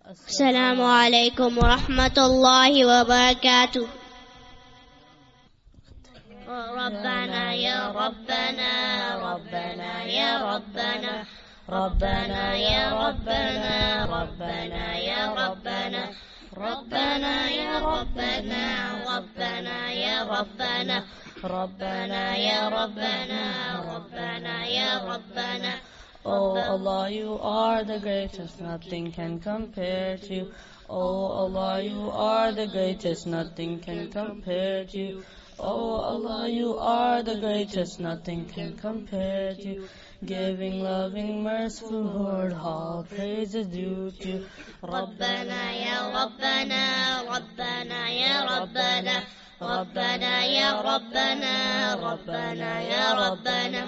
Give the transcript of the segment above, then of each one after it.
السلام عليكم ورحمة الله وبركاته. ربنا يا ربنا ربنا يا ربنا ربنا يا ربنا ربنا يا ربنا ربنا يا ربنا ربنا يا ربنا ربنا يا ربنا ربنا يا ربنا. Oh Allah, you are the greatest, nothing can compare to you. Oh Allah, you are the greatest, nothing can compare to you. Oh Allah, you are the greatest, nothing can compare to you. Giving, loving, merciful Lord, all praise is due to you. ربنا يا ربنا ربنا يا ربنا ربنا يا ربنا ربنا يا ربنا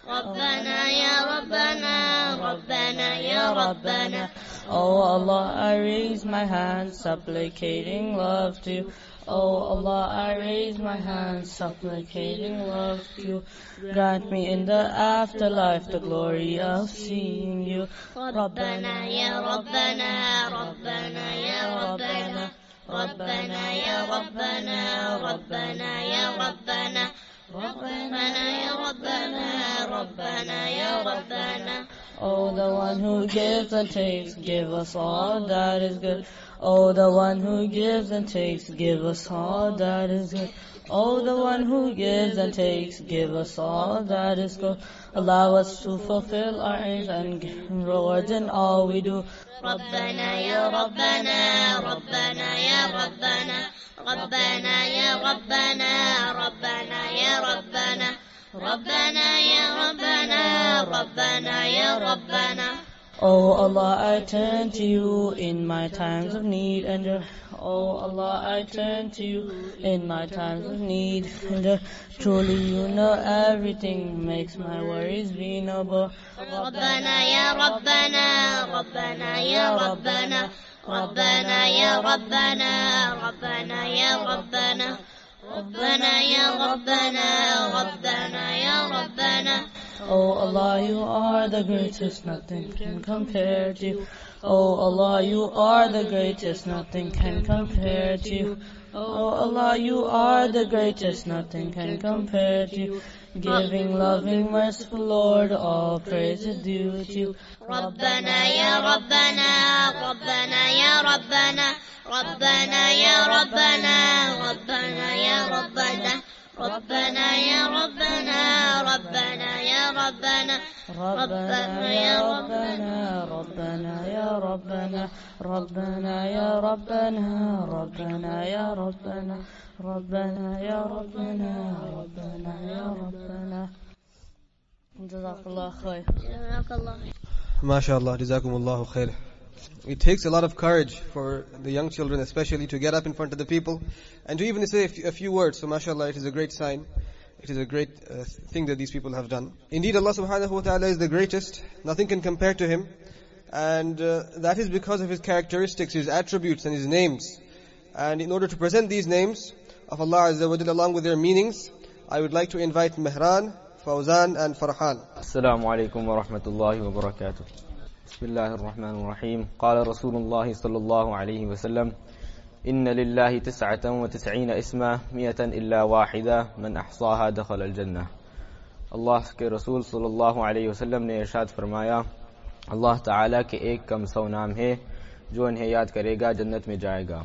ربنا يا ربنا ربنا يا ربنا. Oh Allah, I raise my hands supplicating love to you. Oh Allah, I raise my hands supplicating love to you. Grant me in the afterlife the glory of seeing you. ربنا يا ربنا ربنا يا ربنا ربنا يا ربنا ربنا يا ربنا ربنا يا ربنا ربنا يا ربنا. Oh, the one who gives and takes, give us all that is good. Oh, the one who gives and takes, give us all that is good. Oh, the one who gives and takes, give us all that is good. Allow us to fulfill our aims and give rewards in all we do. ربنا يا ربنا ربنا يا ربنا ربنا يا ربنا ربنا يا ربنا ربنا يا ربنا ربنا يا ربنا. Oh Allah, I turn to you in my times of need and oh Allah, I turn to you in my times of need and truly you know everything, makes my worries be no more. ربنا يا ربنا ربنا يا ربنا ربنا يا ربنا ربنا يا ربنا ربنا يا ربنا ربنا يا ربنا. Oh Allah, you are the greatest, nothing can compare to you. Oh Allah, you are the greatest, nothing can compare to you. Oh Allah, you are the greatest, nothing can compare to you. Giving, loving, merciful Lord, all praise is due to you. ربنا يا ربنا ربنا يا ربنا ربنا يا ربنا ربنا يا ربنا ربنا يا ربنا ربنا يا ربنا ربنا يا ربنا ربنا يا ربنا ربنا يا ربنا ربنا يا ربنا ربنا يا ربنا ربنا يا ربنا. جزاك الله خير. جزاك الله خير. MashaAllah, Jazakumullahu khair. It takes a lot of courage for the young children especially to get up in front of the people and to even say a few words. So MashaAllah, it is a great sign. It is a great thing that these people have done. Indeed, Allah subhanahu wa ta'ala is the greatest. Nothing can compare to Him. And that is because of His characteristics, His attributes and His names. And in order to present these names of Allah Azza wa Jalla along with their meanings, I would like to invite Mehran, Fawzan and Farhan. Assalamu alaikum wa rahmatullahi wa barakatuh. Bismillahir Rahmanir Rahim. Qala Rasulullah sallallahu alayhi wa sallam, Inna lillahi 99 isma, miyatan illa wahida, man ahsaha dakhala al-jannah. Allah ke Rasul sallallahu alayhi wa sallam ne irshad farmaya, Allah Ta'ala के एक कम सौ नाम है जो इन्हें याद करेगा जन्नत में जाएगा.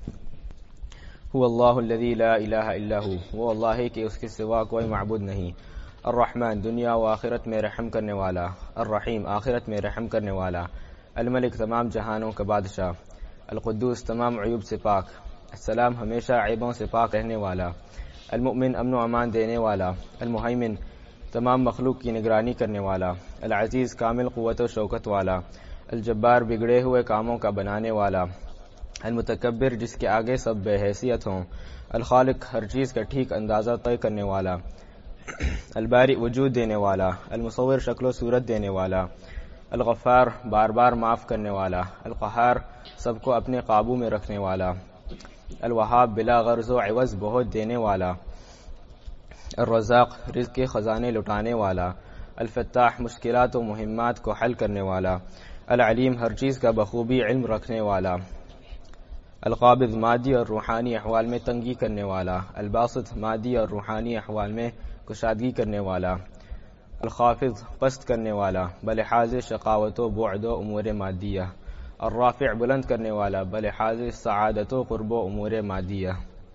हुवा अल्लाहु अल्लज़ी ला इलाहा इल्ला हु, वो अल्लाह है कि उसके सिवा कोई माबूद नहीं. अर्रहमान, दुनिया व आखिरत में रहम करने वाला. अर्रहीम, आखिरत में रहम करने वाला. अल-मलिक, तमाम जहानों का बादशाह. अल-कुद्दूस, तमाम अयूब से पाक. अस्सलाम, हमेशा ऐबों से पाक रहने वाला. अल-मुअमिन, अमन व अमान देने वाला. अल-मुहैमिन, तमाम मखलूक की निगरानी करने वाला. अल-अज़ीज़, कामिल क़ुव्वत व शौकत वाला. अल-जब्बार, बिगड़े हुए कामों का बनाने वाला. अल-मुतकब्बिर, जिसके आगे सब बेहैसियत हों. अल-खालिक, हर चीज़ का ठीक अंदाज़ा तय करने वाला. अल-बारी, वजूद देने वाला. अल-मुसव्विर, शक्ल सूरत देने वाला. अल-गफ़्फ़ार, बार बार माफ़ करने वाला. अल-क़हार, सबको अपने काबू में रखने वाला. अल-वहाब, बिला गर्ज़ व इवज़ बहुत देने वाला. अल-रज़्ज़ाक़, रिज़्क़ के ख़ज़ाने लुटाने वाला. अल-फ़त्ताह, मुश्किलात व मुहिम्मात को हल करने वाला. العلیم ہر چیز کا بخوبی علم رکھنے والا، القابض مادی اور روحانی احوال میں تنگی کرنے والا، الباسط مادی اور روحانی احوال میں کشادگی کرنے والا، الخافض پست کرنے والا بلحاظ شقاوت و بعد و امور مادیہ، الرافع بلند کرنے والا بلحاظ سعادت و قرب و امور مادیہ،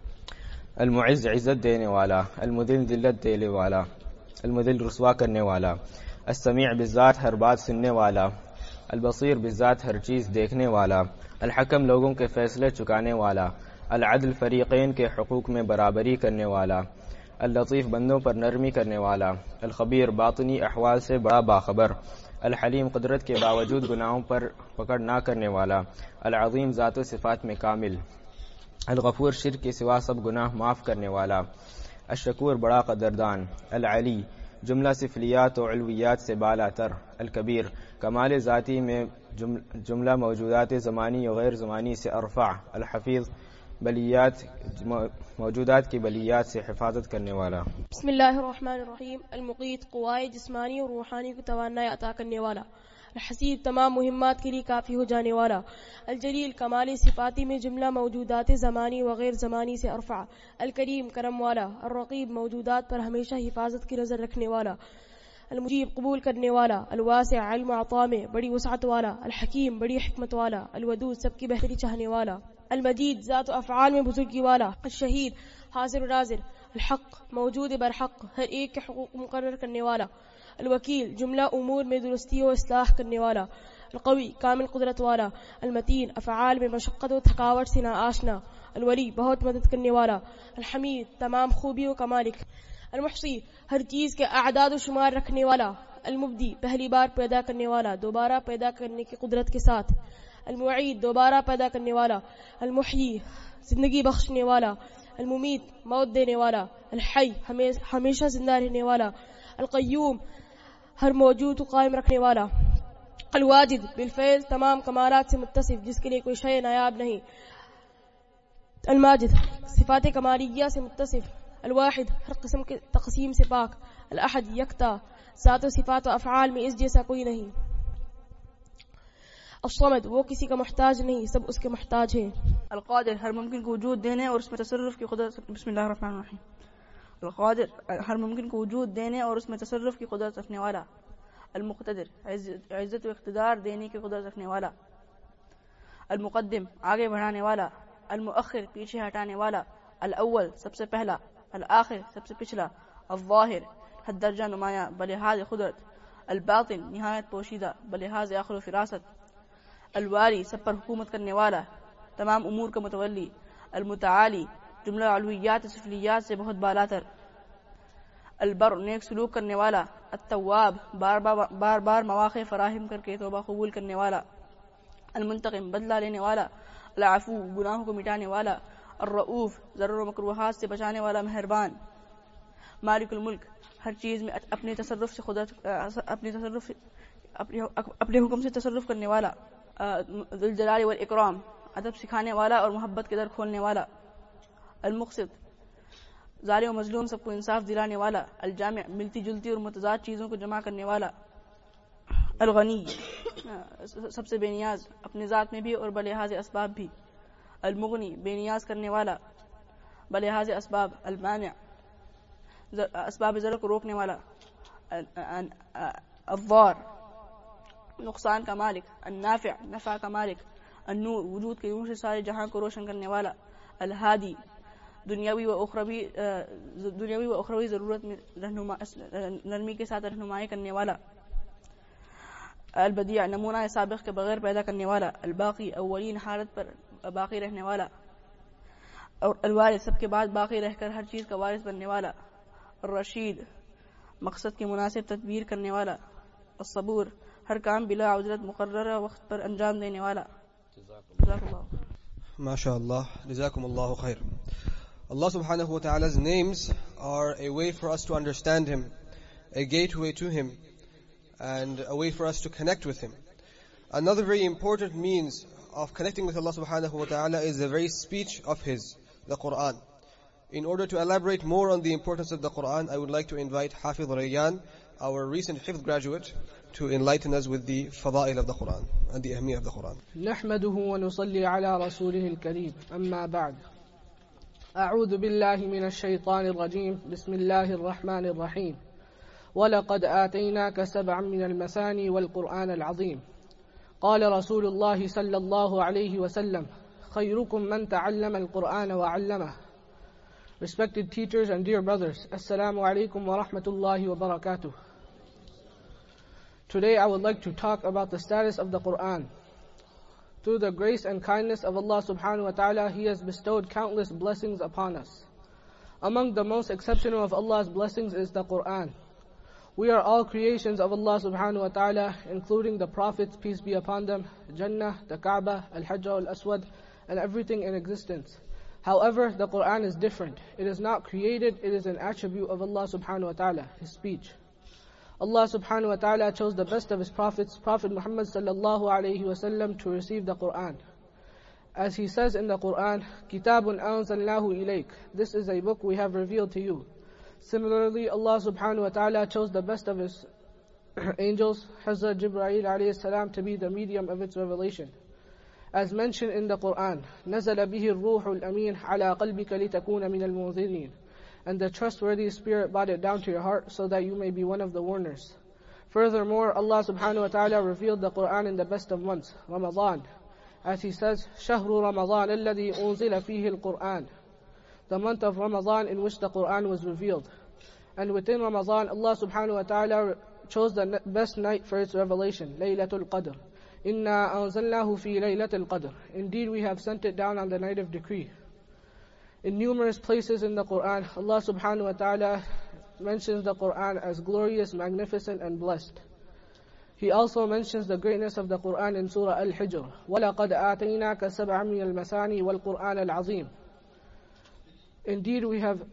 المعز عزت دینے والا، المذل ذلت دینے والا، المذل رسوا کرنے والا، السمیع بالذات ہر بات سننے والا، البصیر بالذات ہر چیز دیکھنے والا، الحکم لوگوں کے فیصلے چکانے والا، العدل فریقین کے حقوق میں برابری کرنے والا، اللطیف بندوں پر نرمی کرنے والا، الخبیر باطنی احوال سے بڑا باخبر، الحلیم قدرت کے باوجود گناہوں پر پکڑ نہ کرنے والا، العظیم ذات و صفات میں کامل، الغفور شرک کے سوا سب گناہ معاف کرنے والا، الشکور بڑا قدردان، العلی جملہ صفلیات و علویات سے بالا تر، الکبیر کمال ذاتی میں جملہ موجودات زمانی و غیر زمانی سے ارفع، الحفیظ بلیات موجودات کی بلیات سے حفاظت کرنے والا۔ بسم اللہ الرحمن الرحیم، المقیت قوائے جسمانی اور روحانی کو توانائی عطا کرنے والا، الحسیب تمام مہمات کے لیے کافی ہو جانے والا، الجلیل کمال صفاتی میں جملہ موجودات زمانی و غیر زمانی سے ارفع، الکریم کرم والا، الرقیب موجودات پر ہمیشہ حفاظت کی نظر رکھنے والا، المجیب قبول کرنے والا، الواسع علم عطا میں بڑی وسعت والا، الحکیم بڑی حکمت والا، الودود سب کی بہتری چاہنے والا، المجید ذات و افعال میں بزرگی والا، الشہید حاضر و ناظر، الحق موجود برحق ہر ایک کے حقوق مقرر کرنے والا، الوکیل جملہ امور میں درستی و اصلاح کرنے والا، القوی کامل قدرت والا، المتین افعال میں مشقت و تھکاوٹ سے نہ آشنا، الولی بہت مدد کرنے والا، الحمید تمام خوبی و کمالک، المحصی ہر چیز کے اعداد و شمار رکھنے والا، المبدی پہلی بار پیدا کرنے والا دوبارہ پیدا کرنے کی قدرت کے ساتھ، المعید دوبارہ پیدا کرنے والا، المحیی زندگی بخشنے والا، الممیت موت دینے والا، الحی ہمیشہ زندہ رہنے والا، القیوم ہر موجود کو قائم رکھنے والا، الواجد بالفعل تمام کمالات سے متصف جس کے لیے کوئی شے نایاب نہیں، الماجد صفات کمالیہ سے متصف، الواحد ہر قسم کے تقسیم سے پاک، الاحد یکتا ذات و صفات و افعال میں اس جیسا کوئی نہیں، الصمد وہ کسی کا محتاج نہیں سب اس کے محتاج ہیں، القادر ہر ممکن کو وجود دینے اور اس میں تصرف کی قدرت، بسم اللہ الرحمن الرحیم، القادر ہر ممکن کو وجود دینے اور اس میں تصرف کی قدرت رکھنے والا، المقتدر عزت و اقتدار دینے کی قدرت رکھنے والا، المقدم آگے بڑھانے والا، المؤخر پیچھے ہٹانے والا، الاول سب سے پہلا، الآخر سب سے پچھلا، الظاہر حد درجہ نمایاں بلحاظ قدرت، الباطن نہایت پوشیدہ بلحاظ عقل و فراست، الوالی سب پر حکومت کرنے والا تمام امور کا متولی، المتعالی جملہ علویات سفلیات سے بہت بالاتر، البر نیک سلوک کرنے والا، التواب بار بار مواقع فراہم کر کے توبہ قبول کرنے والا، المنتقم بدلہ لینے والا، العفو گناہوں کو مٹانے والا، الرؤوف ضرر و مکروہات سے بچانے والا مہربان، مالک الملک ہر چیز میں اپنے تصرف سے اپنے حکم سے تصرف کرنے والا، ذو الجلال والاکرام ادب سکھانے والا اور محبت کے در کھولنے والا، المقسط ظالم و مظلوم سب کو انصاف دلانے والا، الجامع ملتی جلتی اور متضاد چیزوں کو جمع کرنے والا، الغنی سب سے بے نیاز اپنے ذات میں بھی اور بلحاظ اسباب بھی، المغنی بے نیاز کرنے والا بلحاظ اسباب، المانع اسباب ضرر کو روکنے والا، الضار نقصان کا مالک، النافع نفع کا مالک، النور وجود کے نور سے سارے جہاں کو روشن کرنے والا، الہادی دنیاوی و اخروی ضرورت میں نرمی کے ساتھ رہنمائی کرنے والا، البدیع نمونہ سابق کے بغیر پیدا کرنے والا، الباقی اولین حالت پر باقی رہنے والا، اور الوارث سب کے بعد باقی رہ کر ہر چیز کا وارث بننے والا، الرشید مقصد کی مناسب تدبیر کرنے والا، الصبور ہر کام بلا اجرت مقررہ وقت پر انجام دینے والا۔ جزاک اللہ۔ MashaAllah, Jazakumullahu khair. Allah subhanahu wa ta'ala's names are a way for us to understand Him, a gateway to Him, and a way for us to connect with Him. Another very important means of connecting with Allah subhanahu wa ta'ala is the very speech of His, the Quran. In order to elaborate more on the importance of the Quran, I would like to invite Hafiz Rayyan, our recent Hifz graduate, to enlighten us with the fada'il of the Quran and the ahmiyah of the Quran. نحمده ونصلي على رسوله الكريم أما بعد أعوذ بالله من الشيطان الرجيم بسم الله الرحمن الرحيم ولقد آتيناك سبعا من المثاني والقرآن العظيم قال رسول الله صلى الله عليه وسلم خيركم من تعلم القرآن وعلمه. Respected teachers and dear brothers, Assalamu alaikum wa rahmatullahi wa barakatuh. Today I would like to talk about the status of the Quran. Through the grace and kindness of Allah subhanahu wa ta'ala, He has bestowed countless blessings upon us. Among the most exceptional of Allah's blessings is the Quran. We are all creations of Allah subhanahu wa ta'ala, including the prophets, peace be upon them, Jannah, the Kaaba, Al-Hajjah al-Aswad, and everything in existence. However, the Quran is different. It is not created, it is an attribute of Allah subhanahu wa ta'ala, His speech. Allah subhanahu wa ta'ala chose the best of His prophets, Prophet Muhammad sallallahu alayhi wa sallam, to receive the Quran. As He says in the Quran, Kitabun anzalnahu ilayk. This is a book we have revealed to you. Similarly, Allah subhanahu wa ta'ala chose the best of His angels, Hazrat Jibreel alayhi salam, to be the medium of its revelation. As mentioned in the Quran, نَزَلَ بِهِ الرُّوحُ الْأَمِينُ عَلَىٰ قَلْبِكَ لِتَكُونَ مِنَ الْمُنذِرِينَ. And the trustworthy Spirit brought it down to your heart so that you may be one of the warners. Furthermore, Allah subhanahu wa ta'ala revealed the Quran in the best of months, Ramadan. As He says, شَهْرُ رَمَضَانَ الَّذِي أُنزِلَ فِيهِ الْقُرْآنِ. The month of Ramadan in which the Quran was revealed. And within Ramadan, Allah subhanahu wa ta'ala chose the best night for its revelation, Laylatul Qadr. Inna anzalnahu fi laylatil qadr. Indeed, we have sent it down on the night of decree. In numerous places in the Quran, Allah subhanahu wa ta'ala mentions the Quran as glorious, magnificent, and blessed. He also mentions the greatness of the Quran in Surah Al-Hijr. وَلَقَدْ آتَيْنَاكَ سَبْعًا مِنَ الْمَثَانِي وَالْقُرْآنَ الْعَظِيمِ. Indeed,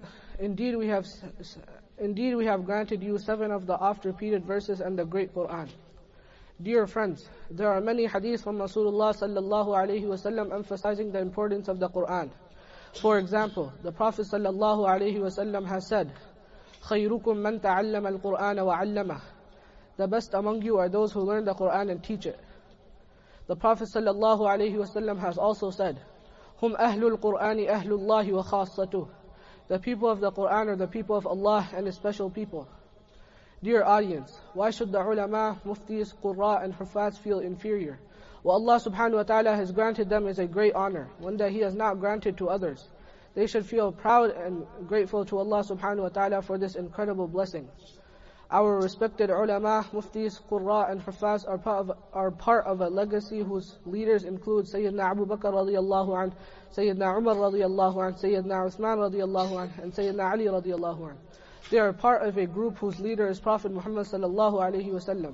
we have granted you 7 of the oft-repeated verses and the great Quran. Dear friends, there are many hadiths from Rasulullah sallallahu alayhi wa sallam emphasizing the importance of the Quran. For example, the Prophet sallallahu alayhi wa sallam has said, خَيْرُكُمْ مَنْ تَعَلَّمَ الْقُرْآنَ وَعَلَّمَهُ. The best among you are those who learn the Quran and teach it. The Prophet sallallahu alayhi wa sallam has also said, هُمْ أَهْلُ الْقُرْآنِ أَهْلُ اللَّهِ وَخَاصَّتُهُ. The people of the Quran are the people of Allah and His special people. Dear audience, why should the ulama, muftis, qurra and hufaz feel inferior? What Allah subhanahu wa ta'ala has granted them is a great honor, one that He has not granted to others. They should feel proud and grateful to Allah subhanahu wa ta'ala for this incredible blessing. Our respected ulama, muftis, qurra and hufaz are part of a legacy whose leaders include Sayyidina Abu Bakr radiyallahu anh, Sayyidina Umar radiyallahu anh, Sayyidina Uthman radiyallahu anh, and Sayyidina Ali radiyallahu anh. They are part of a group whose leader is Prophet Muhammad sallallahu alayhi wa sallam.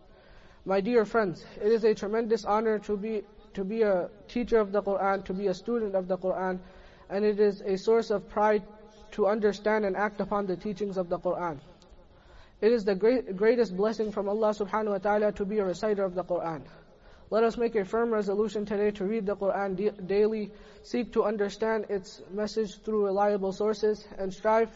My dear friends, it is a tremendous honor to be a teacher of the Quran, to be a student of the Quran, and it is a source of pride to understand and act upon the teachings of the Quran. It is the greatest blessing from Allah subhanahu wa ta'ala to be a reciter of the Quran. Let us make a firm resolution today to read the Quran daily, seek to understand its message through reliable sources, and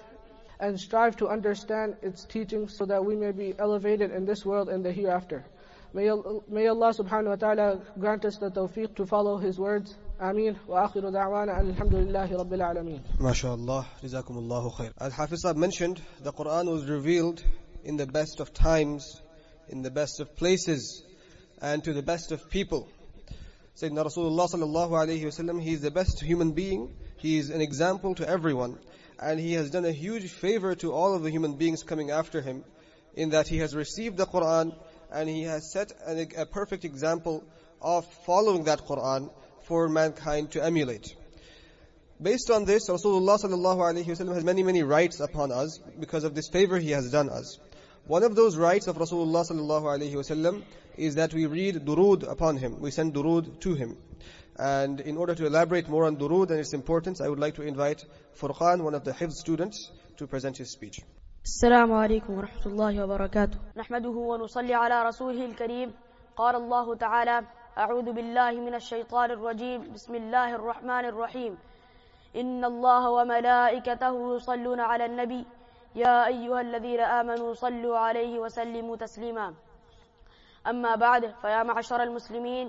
strive to understand its teachings so that we may be elevated in this world and the hereafter. May Allah subhanahu wa ta'ala grant us the tawfiq to follow His words. Ameen. Wa akhiru da'wana alhamdulillahi rabbil alameen. MashaAllah. Jazakumullahu khair. As Hafiz Sahib mentioned, the Quran was revealed in the best of times, in the best of places, and to the best of people. Sayyidina Rasulullah sallallahu alayhi wa sallam, He is the best human being. He is an example to everyone. And He has done a huge favor to all of the human beings coming after Him, in that He has received the Quran and He has set a perfect example of following that Quran for mankind to emulate. Based on this, Rasulullah sallallahu alayhi wa sallam has many rights upon us because of this favor He has done us. One of those rights of Rasulullah sallallahu alayhi wa sallam is that we read durood upon Him. We send durood to Him. And in order to elaborate more on durood and its importance, I would like to invite Furqan, one of the Hifz students, to present his speech. السلام عليكم ورحمة الله وبركاته. نحمده ونصلي على رسوله الكريم. قال الله تعالى: أعوذ بالله من الشيطان الرجيم. بسم الله الرحمن الرحيم. إن الله وملائكته يصلون على النبي يا أيها الذين آمنوا صلوا عليه وسلموا تسليما. اما بعد فیا معشر المسلمین،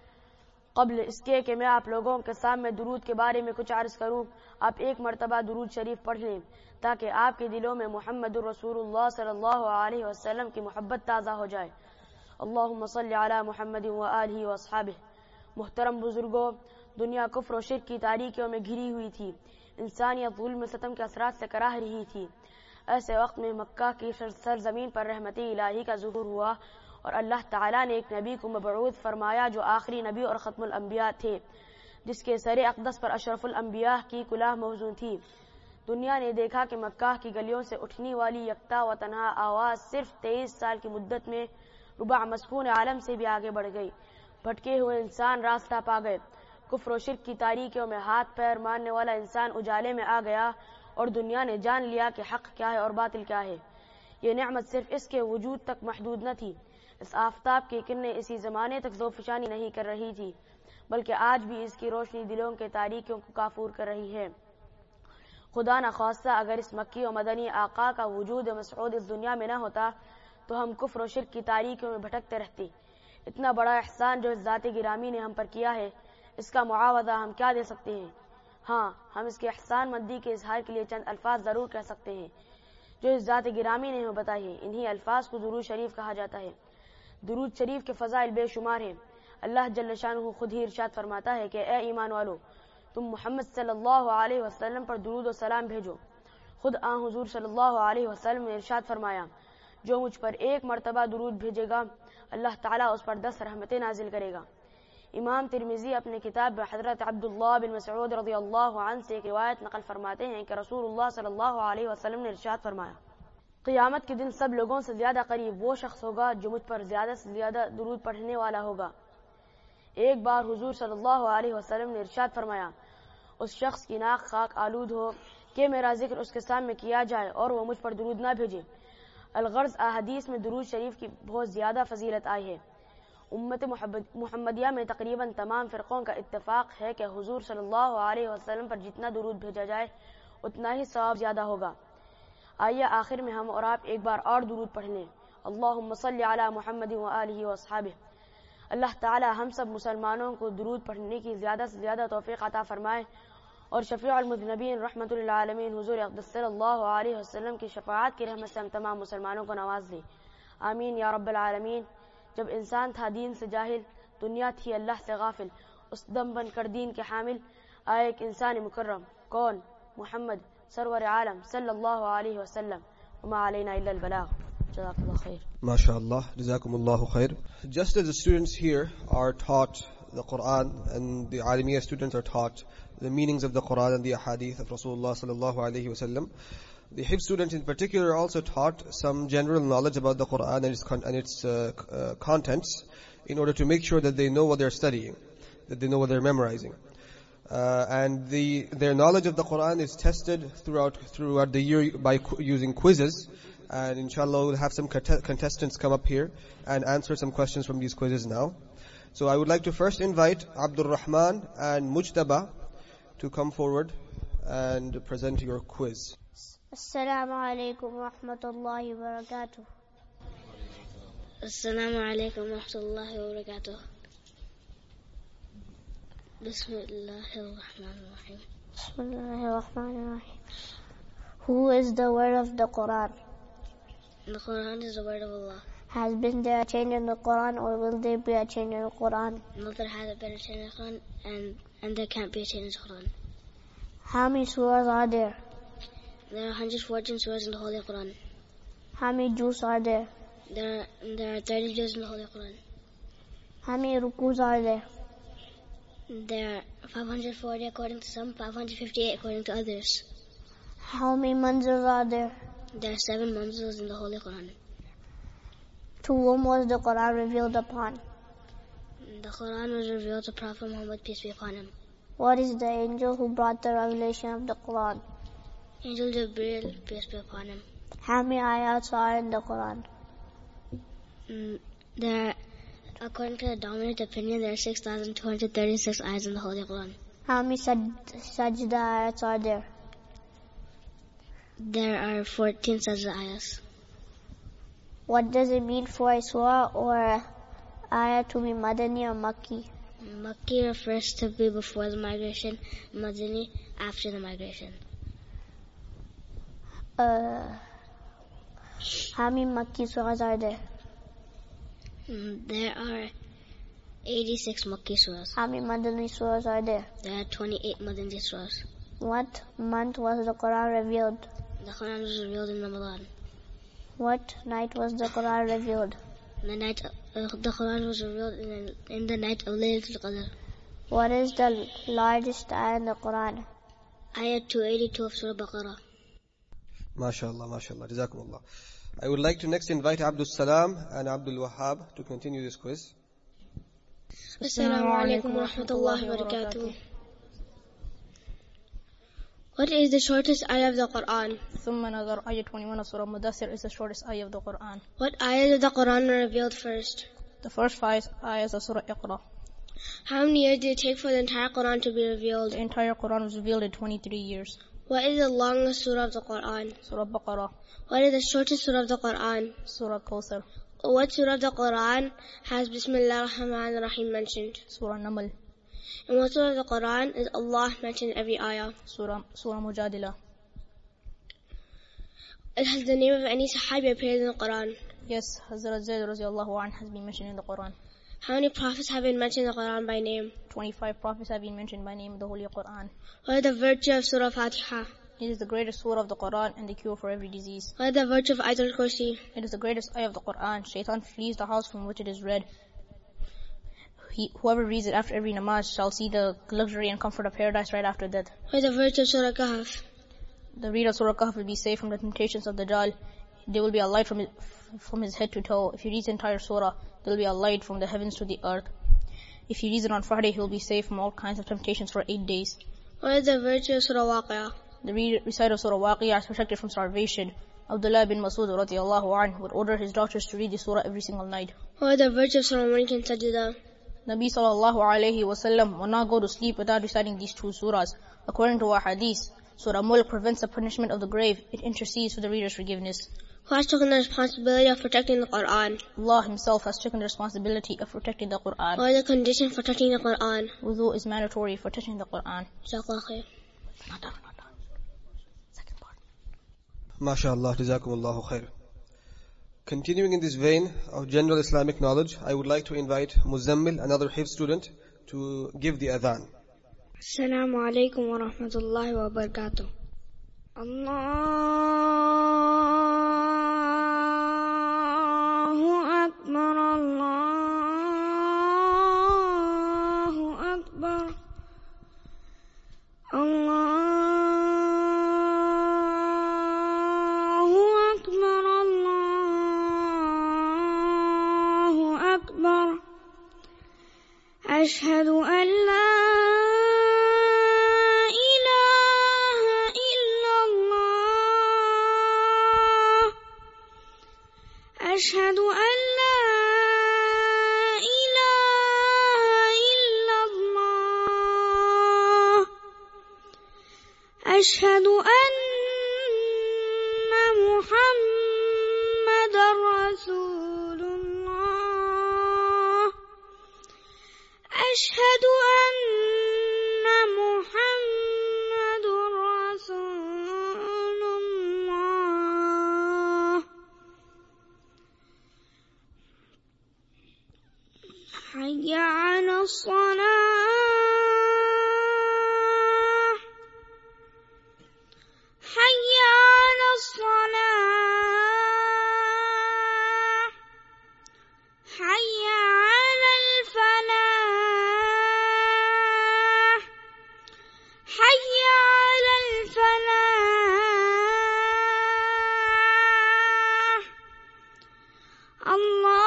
قبل اس کے کہ میں آپ لوگوں کے سامنے درود کے بارے میں کچھ عرض کروں، آپ ایک مرتبہ درود شریف پڑھ لیں تاکہ آپ کے دلوں میں محمد الرسول اللہ صلی اللہ علیہ وسلم کی محبت تازہ ہو جائے۔ اللہم صلی علی محمد وآلہ واصحابہ۔ محترم بزرگوں، دنیا کفر و شرک کی تاریکیوں میں گھری ہوئی تھی، انسانیت ظلم و ستم کے اثرات سے کراہ رہی تھی۔ ایسے وقت میں مکہ کی سرزمین پر رحمت الہی کا ظہور ہوا اور اللہ تعالیٰ نے ایک نبی کو مبعوث فرمایا جو آخری نبی اور ختم الانبیاء تھے، جس کے سر اقدس پر اشرف الانبیاء کی کلاه موزون تھی۔ دنیا نے دیکھا کہ مکہ کی گلیوں سے اٹھنے والی یکتا و تنہا آواز صرف 23 سال کی مدت میں ربع مسکون عالم سے بھی آگے بڑھ گئی۔ بھٹکے ہوئے انسان راستہ پا گئے، کفر و شرک کی تاریکیوں میں ہاتھ پیر مارنے والا انسان اجالے میں آ گیا اور دنیا نے جان لیا کہ حق کیا ہے اور باطل کیا ہے۔ یہ نعمت صرف اس کے وجود تک محدود نہ تھی، اس آفتاب کی کرنیں اسی زمانے تک ذوفشانی نہیں کر رہی تھی، بلکہ آج بھی اس کی روشنی دلوں کے تاریکیوں کو کافور کر رہی ہے۔ خدا نخواستہ اگر اس مکی و مدنی آقا کا وجود مسعود اس دنیا میں نہ ہوتا تو ہم کفر و شرک کی تاریکیوں میں بھٹکتے رہتے۔ اتنا بڑا احسان جو اس ذات گرامی نے ہم پر کیا ہے، اس کا معاوضہ ہم کیا دے سکتے ہیں؟ ہاں، ہم اس کے احسان مندی کے اظہار کے لیے چند الفاظ ضرور کہہ سکتے ہیں جو اس ذات گرامی نے ہمیں بتائی ہے۔ انہی الفاظ کو درود شریف کہا جاتا ہے۔ درود شریف کے فضائل بے شمار ہیں۔ اللہ جل شانہ خود ہی ارشاد فرماتا ہے کہ اے ایمان والو، تم محمد صلی اللہ علیہ وسلم پر درود و سلام بھیجو۔ خود آن حضور صلی اللہ علیہ وسلم نے ارشاد فرمایا، جو مجھ پر ایک مرتبہ درود بھیجے گا اللہ تعالیٰ اس پر 10 رحمتیں نازل کرے گا۔ امام ترمذی اپنے کتاب میں حضرت عبداللہ بن مسعود رضی اللہ عنہ سے ایک روایت نقل فرماتے ہیں کہ رسول اللہ صلی اللہ علیہ وسلم نے ارشاد فرمایا، قیامت کے دن سب لوگوں سے زیادہ قریب وہ شخص ہوگا جو مجھ پر زیادہ سے زیادہ درود پڑھنے والا ہوگا۔ ایک بار حضور صلی اللہ علیہ وسلم نے ارشاد فرمایا، اس شخص کی ناک خاک آلود ہو کہ میرا ذکر اس کے سامنے کیا جائے اور وہ مجھ پر درود نہ بھیجے۔ الغرض احادیث میں درود شریف کی بہت زیادہ فضیلت آئی ہے۔ امت محمدیہ میں تقریباً تمام فرقوں کا اتفاق ہے کہ حضور صلی اللہ علیہ وسلم پر جتنا درود بھیجا جائے اتنا ہی ثواب زیادہ ہوگا۔ آئیے آخر میں ہم اور آپ ایک بار اور درود پڑھ لیں۔ اللہم صلی علی محمد وآلہ واصحابہ۔ اللہ تعالی ہم سب مسلمانوں کو درود پڑھنے کی زیادہ سے زیادہ توفیق عطا فرمائے اور شفیع المذنبین رحمت للعالمین حضور اقدس صلی اللہ علیہ وسلم کی شفاعت کی رحمت سے ہم تمام مسلمانوں کو نواز دیں، آمین یا رب العالمین۔ جب انسان تھا دین سے جاہل، دنیا تھی اللہ سے غافل، اس دم بن کر دین کے حامل آئے ایک انسان مکرم، کون؟ محمد سرور عالم صلی اللہ علیہ وسلم، وما علینا الا البلاغ۔ جزاک اللہ خیر۔ MashaAllah, Jazakumullahu khair. Just as the students here are taught the Quran and the Alimiyya students are taught the meanings of the Quran and the Ahadith of Rasulullah sallallahu alayhi wa sallam, the Hifz students in particular are also taught some general knowledge about the Quran and its contents in order to make sure that they know what they're studying, that they know what they're memorizing. And their knowledge of the Quran is tested throughout the year by using quizzes. And inshallah we'll have some contestants come up here and answer some questions from these quizzes now. So I would like to first invite Abdul Rahman and Mujtaba to come forward and present your quiz. Assalamu alaikum wa rahmatullahi wa barakatuh. Assalamu alaikum wa rahmatullahi wa barakatuh. Bismillahirrahmanirrahim. Bismillahirrahmanirrahim. Who is the word of the Quran? The Quran is the word of Allah. Has been there a change in the Quran, or will there be a change in the Quran? No, there hasn't been a change in the Quran, and there can't be a change in the Quran. How many surahs are there? There are 114 surahs in the Holy Quran. How many juz are there? There are 30 juz in the Holy Quran. How many rukus are there? There are 540 according to some, 558 according to others. How many manzils are there? There are 7 manzils in the Holy Quran. To whom was the Quran revealed upon? The Quran was revealed to Prophet Muhammad, peace be upon him. What is the angel who brought the revelation of the Quran? Angel Jibreel, peace be upon him. How many ayats are in the Quran? According to the dominant opinion, there are 6,236 ayats in the Holy Quran. How many sajda ayats are there? There are 14 sajda ayats. What does it mean for a surah or ayah to be Madani or Makki? Makki refers to be before the migration, Madani after the migration. How many Makki surahs are there? There are 86 Makki surahs. How many Madani surahs are there? There are 28 Madani surahs. What month was the Quran revealed? The Quran was revealed in Ramadan. What night was the Quran revealed? The Quran was revealed in the night of Laylatul Qadr. What is the largest ayah in the Quran? Ayah 282 of Surah Baqarah. MashaAllah, MashaAllah, Jazakumullah. I would like to next invite Abdul Salam and Abdul Wahab to continue this quiz. Assalamu alaikum wa rahmatullahi wa barakatuh. What is the shortest ayah of the Quran? ثم نظر ayah 21 of Surah Mudaththir is the shortest ayah of the Quran. What ayahs of the Quran were revealed first? The first 5 ayahs of Surah Iqra. How many years did it take for the entire Quran to be revealed? The entire Quran was revealed in 23 years. What is the longest surah of the Quran? Surah Baqarah. What is the shortest surah of the Quran? Surah Kawthar. What surah of the Quran has Bismillah ar-Rahman ar-Rahim mentioned? Surah Naml. In what surah of the Quran is Allah mentioned in every ayah? Surah Mujadila. Has the name of any Sahabi appeared in the Quran? Yes, Hazrat Zayd radiallahu anh has been mentioned in the Quran. How many prophets have been mentioned in the Quran by name? 25 prophets have been mentioned by name in the Holy Quran. What is the virtue of Surah Fatiha? It is the greatest surah of the Quran and the cure for every disease. What is the virtue of Ayatul Kursi? It is the greatest ayah of the Quran. Shaitan flees the house from which it is read. Whoever reads it after every namaz shall see the luxury and comfort of paradise right after death. What is the virtue of Surah Kahf? The reader of Surah Kahf will be safe from the temptations of the Dajjal. There will be a light from his head to toe. If he reads the entire surah, there will be a light from the heavens to the earth. If he reads it on Friday, he will be safe from all kinds of temptations for 8 days. What is the virtue of Surah Waqiyah? The reciter of Surah Waqiyah is protected from starvation. Abdullah bin Masud radiallahu anhu would order his daughters to read the surah every single night. What is the virtue of Surah Mulk and Sajda? Nabi sallallahu alayhi wasallam will not go to sleep without reciting these 2 surahs. According to our hadith, Surah Mulk prevents the punishment of the grave. It intercedes for the reader's forgiveness. Who has taken the responsibility of protecting the Quran? Allah himself has taken the responsibility of protecting the Quran. What is the condition for touching the Quran? Wudu is mandatory for touching the Quran. Jazakallah khair. Not done. Second part. MashaAllah, Jazakumullahu khair. Continuing in this vein of general Islamic knowledge, I would like to invite Muzammil, another Hifz student, to give the adhan. Assalamu alaikum wa rahmatullahi wa barakatuh. Allahu Akbar, Allahu Akbar, Allahu Akbar, Allahu Akbar. Ashhadu an la أشهد أن لا إله إلا الله أشهد أن محمدا رسول الله أشهد أن محمد رسول الله حي على الصلاة حي على الصلاة حي على الفلاح حي على الفلاح الله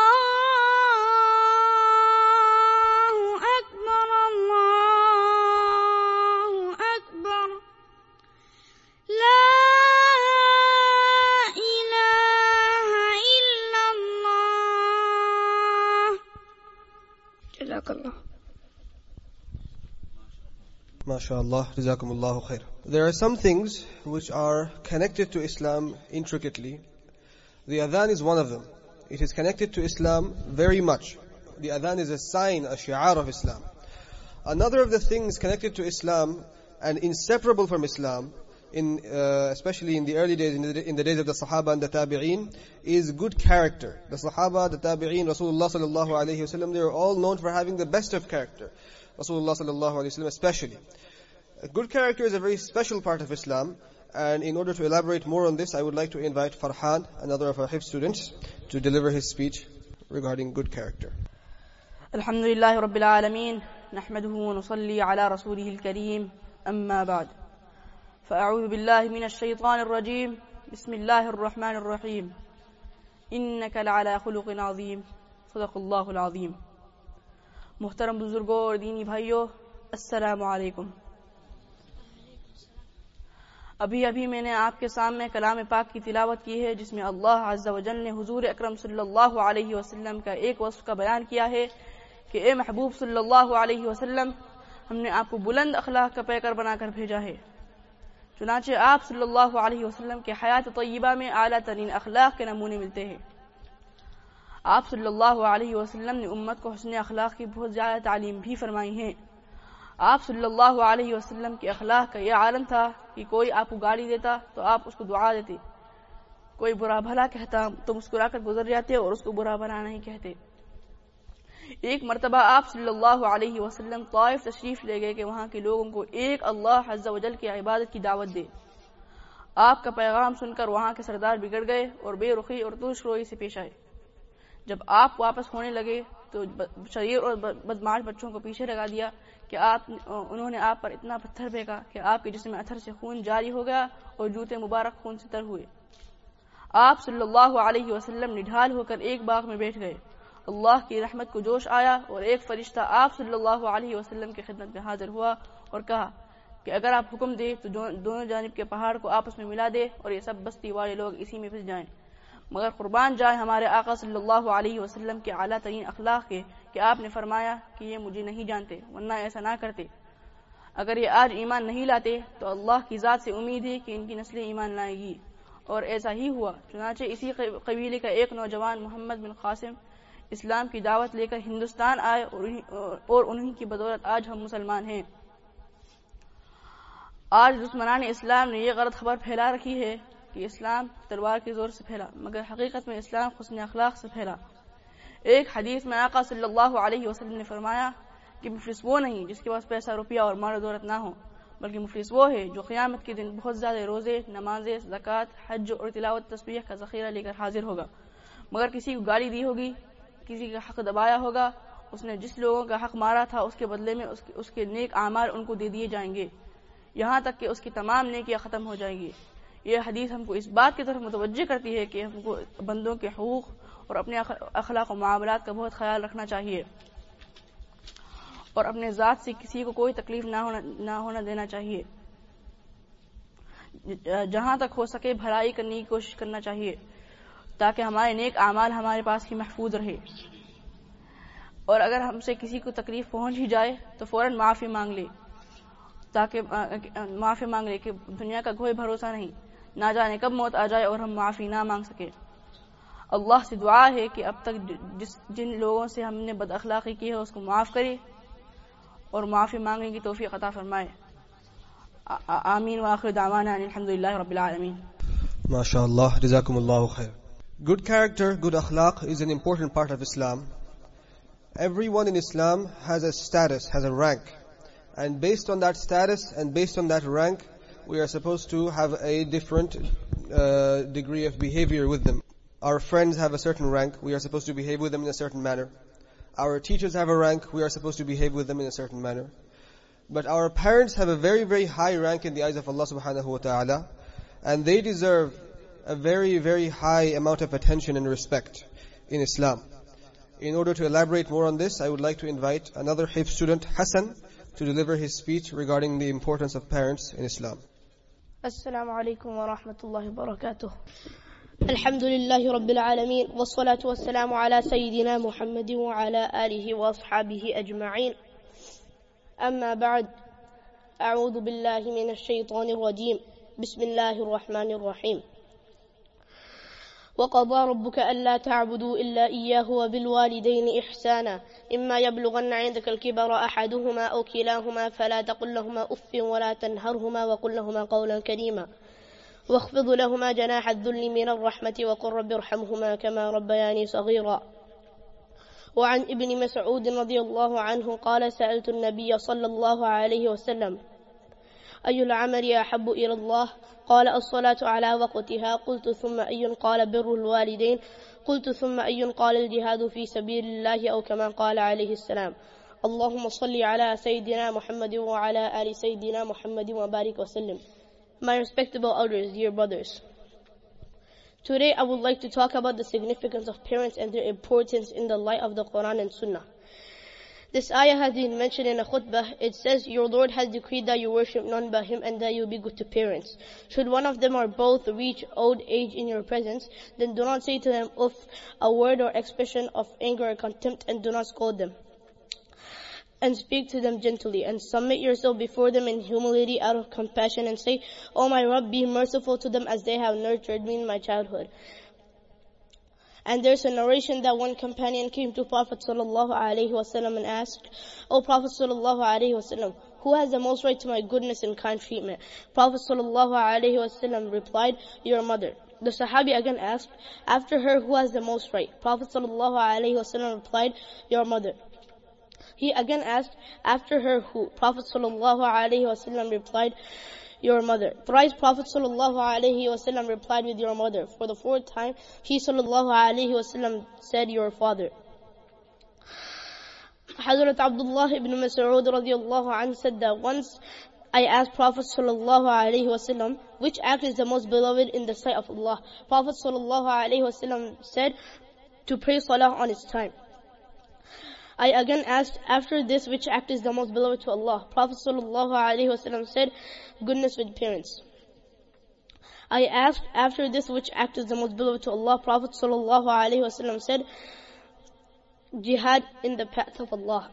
MashaAllah, Jazakumullahu khair. There are some things which are connected to Islam intricately. The adhan is one of them. It is connected to Islam very much. The adhan is a sign, a shi'ar of Islam. Another of the things connected to Islam and inseparable from Islam, especially in the early days, in the days of the Sahaba and the Tabi'een, is good character. The Sahaba, the Tabi'een, Rasulullah sallallahu alayhi wa sallam, they are all known for having the best of character. Rasulullah sallallahu alayhi wa sallam especially. Good character is a very special part of Islam, and in order to elaborate more on this, I would like to invite Farhan, another of our Hifz students, to deliver his speech regarding good character. Alhamdulillahi Rabbil Alameen, nahmaduhu wa nusalli ala rasulihil kareem, amma ba'd. فأعوذ بالله من الشيطان الرجيم بسم الله الرحمن الرحيم إنك لعلى خلق عظيم صدق الله العظیم. محترم بزرگوں اور دینی بھائیوں، السلام علیکم. ابھی میں نے آپ کے سامنے کلام پاک کی تلاوت کی ہے، جس میں اللہ عز و جل نے حضور اکرم صلی اللہ علیہ وسلم کا ایک وصف کا بیان کیا ہے کہ اے محبوب صلی اللہ علیہ وسلم، ہم نے آپ کو بلند اخلاق کا پیکر بنا کر بھیجا ہے. چنانچہ آپ صلی اللہ علیہ وسلم کے حیات طیبہ میں اعلیٰ ترین اخلاق کے نمونے ملتے ہیں. آپ صلی اللہ علیہ وسلم نے امت کو حسن اخلاق کی بہت زیادہ تعلیم بھی فرمائی ہیں. آپ صلی اللہ علیہ وسلم کے اخلاق کا یہ عالم تھا کہ کوئی آپ کو گالی دیتا تو آپ اس کو دعا دیتے، کوئی برا بھلا کہتا تو مسکرا کر گزر جاتے اور اس کو برا بھلا نہیں کہتے. ایک مرتبہ آپ صلی اللہ علیہ وسلم طائف تشریف لے گئے کہ وہاں کے لوگوں کو ایک اللہ عز و جل کی عبادت کی دعوت دے. آپ کا پیغام سن کر وہاں کے سردار بگڑ گئے اور بے رخی اور ترش روئی سے پیش آئے. جب آپ واپس ہونے لگے تو شریر اور بدمعاش بچوں کو پیچھے لگا دیا کہ انہوں نے آپ پر اتنا پتھر پھینکا کہ آپ کے جسم میں اتھر سے خون جاری ہو گیا اور جوتے مبارک خون سے تر ہوئے. آپ صلی اللہ علیہ وسلم نڈھال ہو کر ایک باغ میں بیٹھ گئے. اللہ کی رحمت کو جوش آیا اور ایک فرشتہ آپ صلی اللہ علیہ وسلم کی خدمت میں حاضر ہوا اور کہا کہ اگر آپ حکم دے تو دونوں جانب کے پہاڑ کو آپس میں ملا دے اور یہ سب بستی والے لوگ اسی میں پھنس جائیں. مگر قربان جائے ہمارے آقا صلی اللہ علیہ وسلم کے اعلیٰ ترین اخلاق کے کہ آپ نے فرمایا کہ یہ مجھے نہیں جانتے، ورنہ ایسا نہ کرتے. اگر یہ آج ایمان نہیں لاتے تو اللہ کی ذات سے امید ہے کہ ان کی نسلیں ایمان لائے گی. اور ایسا ہی ہوا. چنانچہ اسی قبیلے کا ایک نوجوان محمد بن قاسم اسلام کی دعوت لے کر ہندوستان آئے اور انہی کی بدولت آج ہم مسلمان ہیں. آج دشمنان اسلام نے یہ غلط خبر پھیلا رکھی ہے کہ اسلام تلوار کے زور سے پھیلا، مگر حقیقت میں اسلام حسن اخلاق سے پھیلا. ایک حدیث میں آقا صلی اللہ علیہ وسلم نے فرمایا کہ مفلس وہ نہیں جس کے پاس پیسہ روپیہ اور مال و دولت نہ ہو، بلکہ مفلس وہ ہے جو قیامت کے دن بہت زیادہ روزے، نمازیں، زکوٰۃ، حج اور تلاوت تسبیح کا ذخیرہ لے کر حاضر ہوگا، مگر کسی کو گالی دی ہوگی، کسی کا حق دبایا ہوگا، اس نے جس لوگوں کا حق مارا تھا اس کے بدلے میں اس کے نیک اعمال ان کو دے دیے جائیں گے، یہاں تک کہ اس کی تمام نیکیاں ختم ہو جائیں گی. یہ حدیث ہم کو اس بات کی طرف متوجہ کرتی ہے کہ ہم کو بندوں کے حقوق اور اپنے اخلاق و معاملات کا بہت خیال رکھنا چاہیے اور اپنے ذات سے کسی کو کوئی تکلیف نہ ہونا دینا چاہیے. جہاں تک ہو سکے بھلائی کرنے کی کوشش کرنا چاہیے تاکہ ہمارے نیک اعمال ہمارے پاس ہی محفوظ رہے. اور اگر ہم سے کسی کو تکلیف پہنچ ہی جائے تو فوراً معافی مانگ لے کہ دنیا کا کوئی بھروسہ نہیں، نہ جانے کب موت آ جائے اور ہم معافی نہ مانگ سکے. اللہ سے دعا ہے کہ اب تک جن لوگوں سے ہم نے بد اخلاقی کی ہے اس کو معاف کرے اور معافی مانگنے کی توفیق عطا فرمائے. آمین وآخر دعوانا الحمدللہ رب العالمین. MashaAllah, Jazakumullahu khair. Good character, good akhlaq is an important part of Islam. Everyone in Islam has a status, has a rank. And based on that status and based on that rank, we are supposed to have a different degree of behavior with them. Our friends have a certain rank, we are supposed to behave with them in a certain manner. Our teachers have a rank, we are supposed to behave with them in a certain manner. But our parents have a very, very high rank in the eyes of Allah subhanahu wa ta'ala, and they deserve a very, very high amount of attention and respect in Islam. In order to elaborate more on this, I would like to invite another Hifz student, Hassan, to deliver his speech regarding the importance of parents in Islam. Assalamu alaikum wa rahmatullahi wa barakatuh. Alhamdulillahi rabbil alameen, wa salatu wa salamu ala sayyidina Muhammadin wa ala alihi wa ashabihi ajma'in. Amma ba'd, a'udhu billahi minash shaytanir rajim. Bismillahir rahmanir rahim. وقضى ربك ألا تعبدوا إلا إياه وبالوالدين إحسانا إما يبلغن عندك الكبر أحدهما أو كلاهما فلا تقل لهما أف ولا تنهرهما وقل لهما قولا كريما واخفض لهما جناح الذل من الرحمة وقل رب ارحمهما كما ربياني صغيرا. وعن ابن مسعود رضي الله عنه قال سألت النبي صلى الله عليه وسلم أي العمل أحب إلى الله؟ قال الصلاة على وقتها. قلت ثم أي؟ قال بر الوالدين. قلت ثم أي؟ قال الجهاد في سبيل الله أو كما قال عليه السلام. اللهم صل على سيدنا محمد وعلى آل سيدنا محمد وبارك وسلم. My respectable elders, dear brothers, today I would like to talk about the significance of parents and their importance in the light of the Quran and Sunnah. This ayah has been mentioned in a khutbah. It says, your Lord has decreed that you worship none but Him and that you be good to parents. Should one of them or both reach old age in your presence, then do not say to them, uff, a word or expression of anger or contempt, and do not scold them. And speak to them gently, and submit yourself before them in humility out of compassion, and say, O my Rabb, be merciful to them as they have nurtured me in my childhood. And there's a narration that one companion came to Prophet ﷺ and asked, O Prophet ﷺ, who has the most right to my goodness and kind treatment? Prophet ﷺ replied, your mother. The Sahabi again asked, after her, who has the most right? Prophet ﷺ replied, your mother. He again asked, after her who? Prophet ﷺ replied, your mother. Thrice Prophet ﷺ replied with your mother. For the fourth time, he ﷺ said, your father. Hazrat Abdullah ibn Mas'ud radiallahu anhu said that once I asked Prophet ﷺ, which act is the most beloved in the sight of Allah? Prophet ﷺ said, to pray salah on its time. I again asked, after this, which act is the most beloved to Allah? Prophet ﷺ said, goodness with parents. I asked, after this, which act is the most beloved to Allah? Prophet ﷺ said, jihad in the path of Allah.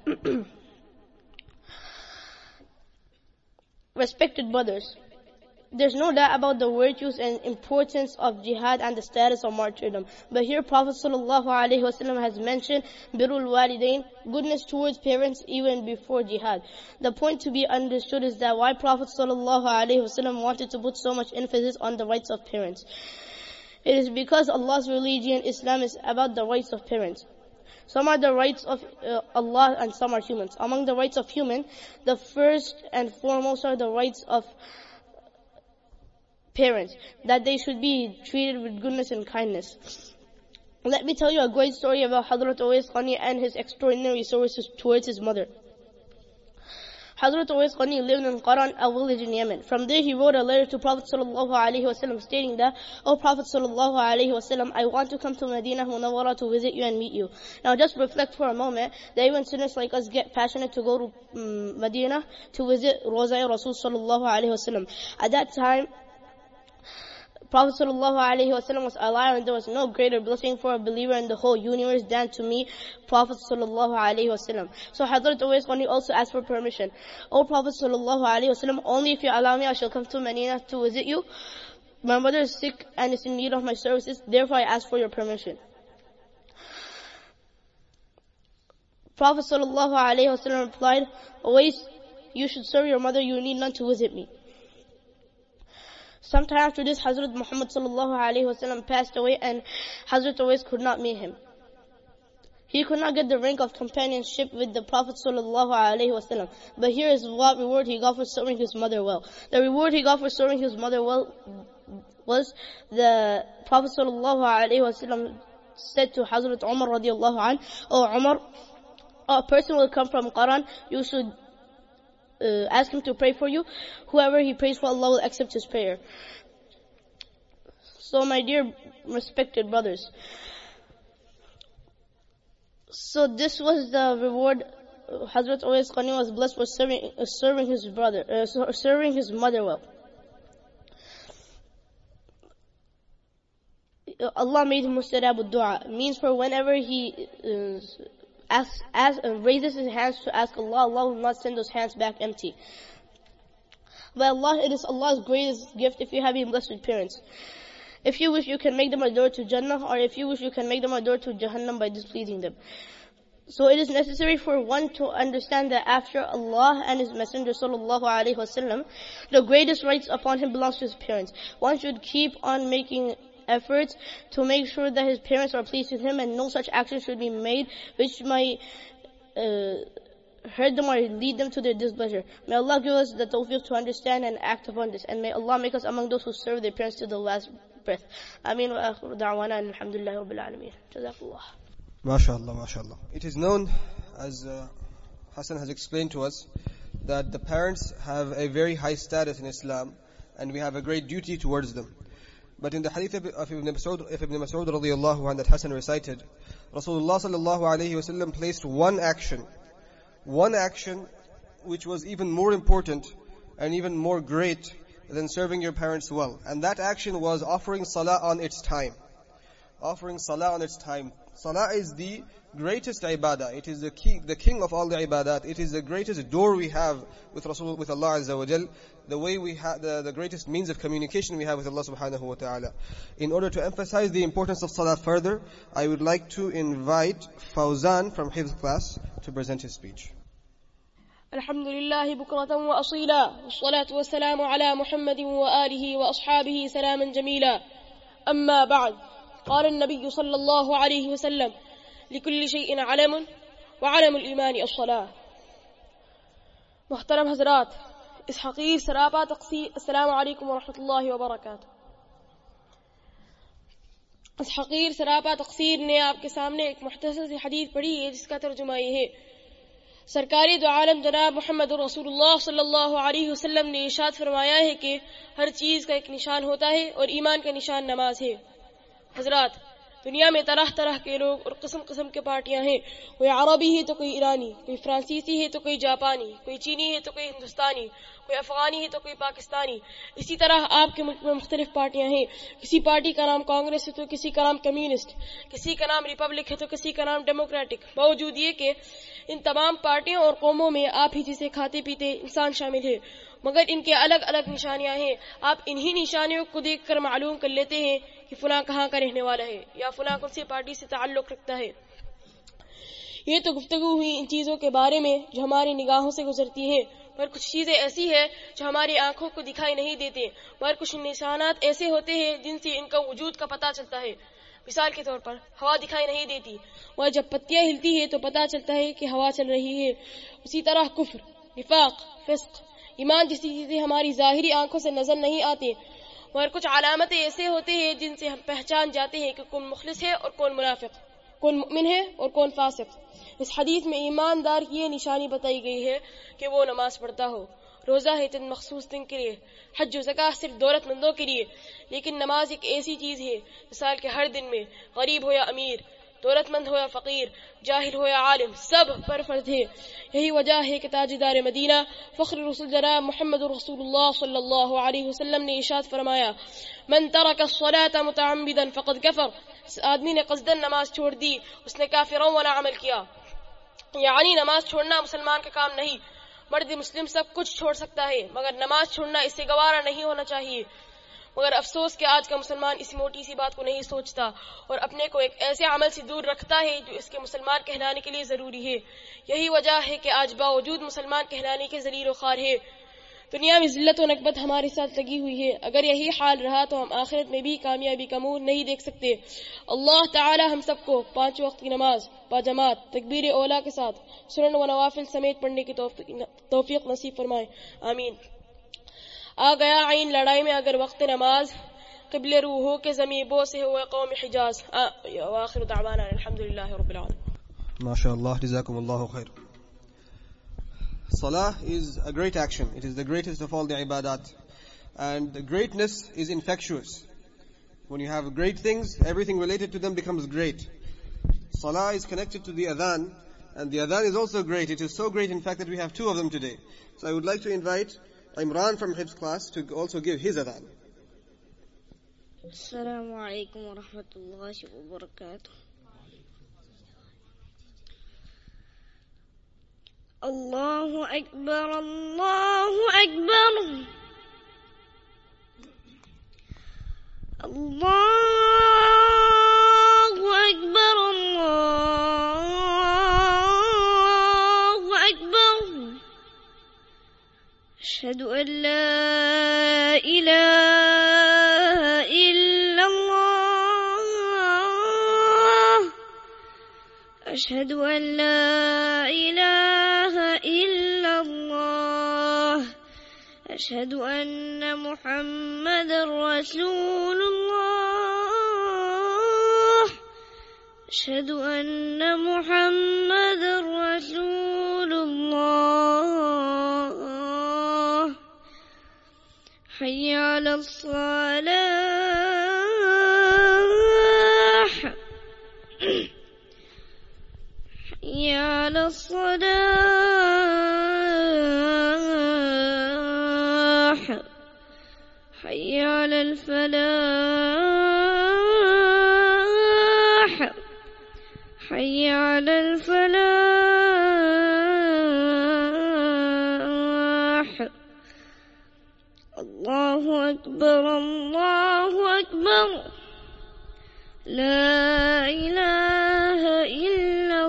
Respected brothers, there's no doubt about the virtues and importance of jihad and the status of martyrdom. But here Prophet ﷺ has mentioned birrul walidain, goodness towards parents even before jihad. The point to be understood is that why Prophet ﷺ wanted to put so much emphasis on the rights of parents. It is because Allah's religion, Islam, is about the rights of parents. Some are the rights of Allah and some are humans. Among the rights of human, the first and foremost are the rights of parents, that they should be treated with goodness and kindness. Let me tell you a great story about Hazrat Uwais Qani and his extraordinary services towards his mother. Hazrat Uwais Qani lived in Qaran, a village in Yemen. From there he wrote a letter to Prophet ﷺ stating that, O Prophet ﷺ, I want to come to Medina Munawwara to visit you and meet you. Now just reflect for a moment that even sinners like us get passionate to go to Medina to visit Rawza Rasul ﷺ. At that time, Prophet ﷺ was alive, and there was no greater blessing for a believer in the whole universe than to meet Prophet ﷺ. So Hazrat Uwais Qani also asked for permission. O Prophet ﷺ, only if you allow me I shall come to Medina to visit you. My mother is sick and is in need of my services, therefore I ask for your permission. Prophet ﷺ replied, Uwais, you should serve your mother, you need none to visit me. Sometime after this, Hazrat Muhammad ﷺ passed away and Hazrat Uwais could not meet him. He could not get the rank of companionship with the Prophet ﷺ. But here is what reward he got for serving his mother well. The reward he got for serving his mother well was the Prophet ﷺ said to Hazrat Umar radiallahu anh, O Umar, a person will come from Qaran, you should ask him to pray for you. Whoever he prays for, Allah will accept his prayer. So my dear respected brothers, so this was the reward Hazrat Uwais Qani was blessed for serving his brother, serving his mother well. Allah made him mustajab ad-du'a, means for whenever he raises his hands to ask Allah, Allah will not send those hands back empty. But Allah, it is Allah's greatest gift if you have been blessed with parents. If you wish, you can make them a door to Jannah, or if you wish, you can make them a door to Jahannam by displeasing them. So it is necessary for one to understand that after Allah and His Messenger sallallahu alaihi wasallam, the greatest rights upon him belongs to his parents. One should keep on making efforts to make sure that his parents are pleased with him, and no such action should be made which might hurt them or lead them to their displeasure. May Allah give us the tawfiq to understand and act upon this, and may Allah make us among those who serve their parents to the last breath. Ameen wa akhiru da'wana alhamdulillahi rabbil alameen. Jazakallah. MashaAllah, MashaAllah. It is known, as Hassan has explained to us, that the parents have a very high status in Islam, and we have a great duty towards them. But in the hadith of Ibn Mas'ud radiyallahu anhu that Hassan recited, Rasulullah sallallahu alayhi wasallam placed one action which was even more important and even more great than serving your parents well. And that action was offering salah on its time. Offering salah on its time. Salah is the greatest ibadah. It is the king of all the ibadat. It is the greatest door we have with Allah Azza wa Jal. The way we have the greatest means of communication we have with Allah Subhanahu wa Ta'ala. In order to emphasize the importance of salah further, I would like to invite Fawzan from Hifz class to present his speech. الحمد لله بكرة وأصيلا والصلاة والسلام على محمد وآله وأصحابه سلاما جميلا أما بعد قال النبي صلى الله عليه وسلم لكل شيء علم وعلم الإيمان الصلاة. محترم حضرات، اس حقیر سراپا تقصیر السلام علیکم ورحمۃ اللہ وبرکاتہ. اس حقیر سراپا تقصیر نے آپ کے سامنے ایک مختصر سی حدیث پڑھی ہے جس کا ترجمہ یہ ہے. سرکاری دو عالم جناب محمد رسول اللہ صلی اللہ علیہ وسلم نے ارشاد فرمایا ہے کہ ہر چیز کا ایک نشان ہوتا ہے اور ایمان کا نشان نماز ہے. حضرات، دنیا میں طرح طرح کے لوگ اور قسم قسم کے پارٹیاں ہیں. کوئی عربی ہے تو کوئی ایرانی، کوئی فرانسیسی ہے تو کوئی جاپانی، کوئی چینی ہے تو کوئی ہندوستانی، کوئی افغانی ہے تو کوئی پاکستانی. اسی طرح آپ کے ملک میں مختلف پارٹیاں ہیں. کسی پارٹی کا نام کانگریس ہے تو کسی کا نام کمیونسٹ، کسی کا نام ریپبلک ہے تو کسی کا نام ڈیموکریٹک. باوجود یہ کہ ان تمام پارٹیوں اور قوموں میں آپ ہی جسے کھاتے پیتے انسان شامل ہے، مگر ان کے الگ الگ نشانیاں ہیں. آپ انہی نشانیوں کو دیکھ کر معلوم کر لیتے ہیں کہ فلاں کہاں کا رہنے والا ہے یا فلاں کون سی پارٹی سے تعلق رکھتا ہے. یہ تو گفتگو ہوئی ان چیزوں کے بارے میں جو ہماری نگاہوں سے گزرتی ہیں، پر کچھ چیزیں ایسی ہیں جو ہماری آنکھوں کو دکھائی نہیں دیتے، مگر کچھ نشانات ایسے ہوتے ہیں جن سے ان کا وجود کا پتہ چلتا ہے. مثال کے طور پر ہوا دکھائی نہیں دیتی، اور جب پتیاں ہلتی ہے تو پتہ چلتا ہے کہ ہوا چل رہی ہے. اسی طرح کفر، نفاق، فسق، ایمان جیسی چیزیں ہماری ظاہری آنکھوں سے نظر نہیں آتے، مگر کچھ علامتیں ایسے ہوتے ہیں جن سے ہم پہچان جاتے ہیں کہ کون مخلص ہے اور کون منافق، کون مؤمن ہے اور کون فاسق. اس حدیث میں ایماندار کی یہ نشانی بتائی گئی ہے کہ وہ نماز پڑھتا ہو. روزہ ہے چند مخصوص دن کے لیے، حج و زکوٰۃ صرف دولت مندوں کے لیے، لیکن نماز ایک ایسی چیز ہے مثال کے ہر دن میں غریب ہو یا امیر، دولت مند ہو یا فقیر، جاہل ہو یا عالم، سب پر فرض ہے. یہی وجہ ہے کہ تاجدار مدینہ فخر رسول جناب محمد رسول اللہ صلی اللہ علیہ وسلم نے ارشاد فرمایا: من ترک الصلاة متعمدا فقد کفر. اس آدمی نے قصدن نماز چھوڑ دی، اس نے کافرانہ عمل کیا. یعنی نماز چھوڑنا مسلمان کا کام نہیں. مرد مسلم سب کچھ چھوڑ سکتا ہے مگر نماز چھوڑنا اس سے گوارا نہیں ہونا چاہیے. مگر افسوس کہ آج کا مسلمان اس موٹی سی بات کو نہیں سوچتا اور اپنے کو ایک ایسے عمل سے دور رکھتا ہے جو اس کے مسلمان کہلانے کے لیے ضروری ہے. یہی وجہ ہے کہ آج باوجود مسلمان کہلانے کے ذلیل و خوار ہے. دنیا میں ذلت و نکبت ہمارے ساتھ لگی ہوئی ہے. اگر یہی حال رہا تو ہم آخرت میں بھی کامیابی کا منہ نہیں دیکھ سکتے. اللہ تعالی ہم سب کو 5 وقت کی نماز باجماعت تکبیر اولا کے ساتھ سنن و نوافل سمیت پڑھنے کی توفیق نصیب فرمائے. آمین. آ گیا عین لڑائی میں اگر وقت نماز، قبل رو ہو کے زمین بو سے ہوئے قوم حجاز. وآخر دعوانا الحمدللہ رب العالمین. MashaAllah, Jazakumullahu khair. Salah is a great action. It is the greatest of all the ibadat. And the greatness is infectious. When you have great things, everything related to them becomes great. Salah is connected to the adhan, and the adhan is also great. It is so great, in fact, that we have 2 of them today. So I would like to invite Imran from Hifz class to also give his adhan. Assalamu alaikum wa rahmatullahi wa barakatuh. Allahu Akbar, Allahu Akbar. الله أكبر الله أكبر أشهد أن لا إله إلا الله أشهد أن لا إله إلا الله أشهد أن محمدا رسول الله أشهد أن محمدا رسول الله حي على الصلاة حي على الصلاة حي على الفلاح حي على الفلاح الله أكبر الله أكبر لا إله إلا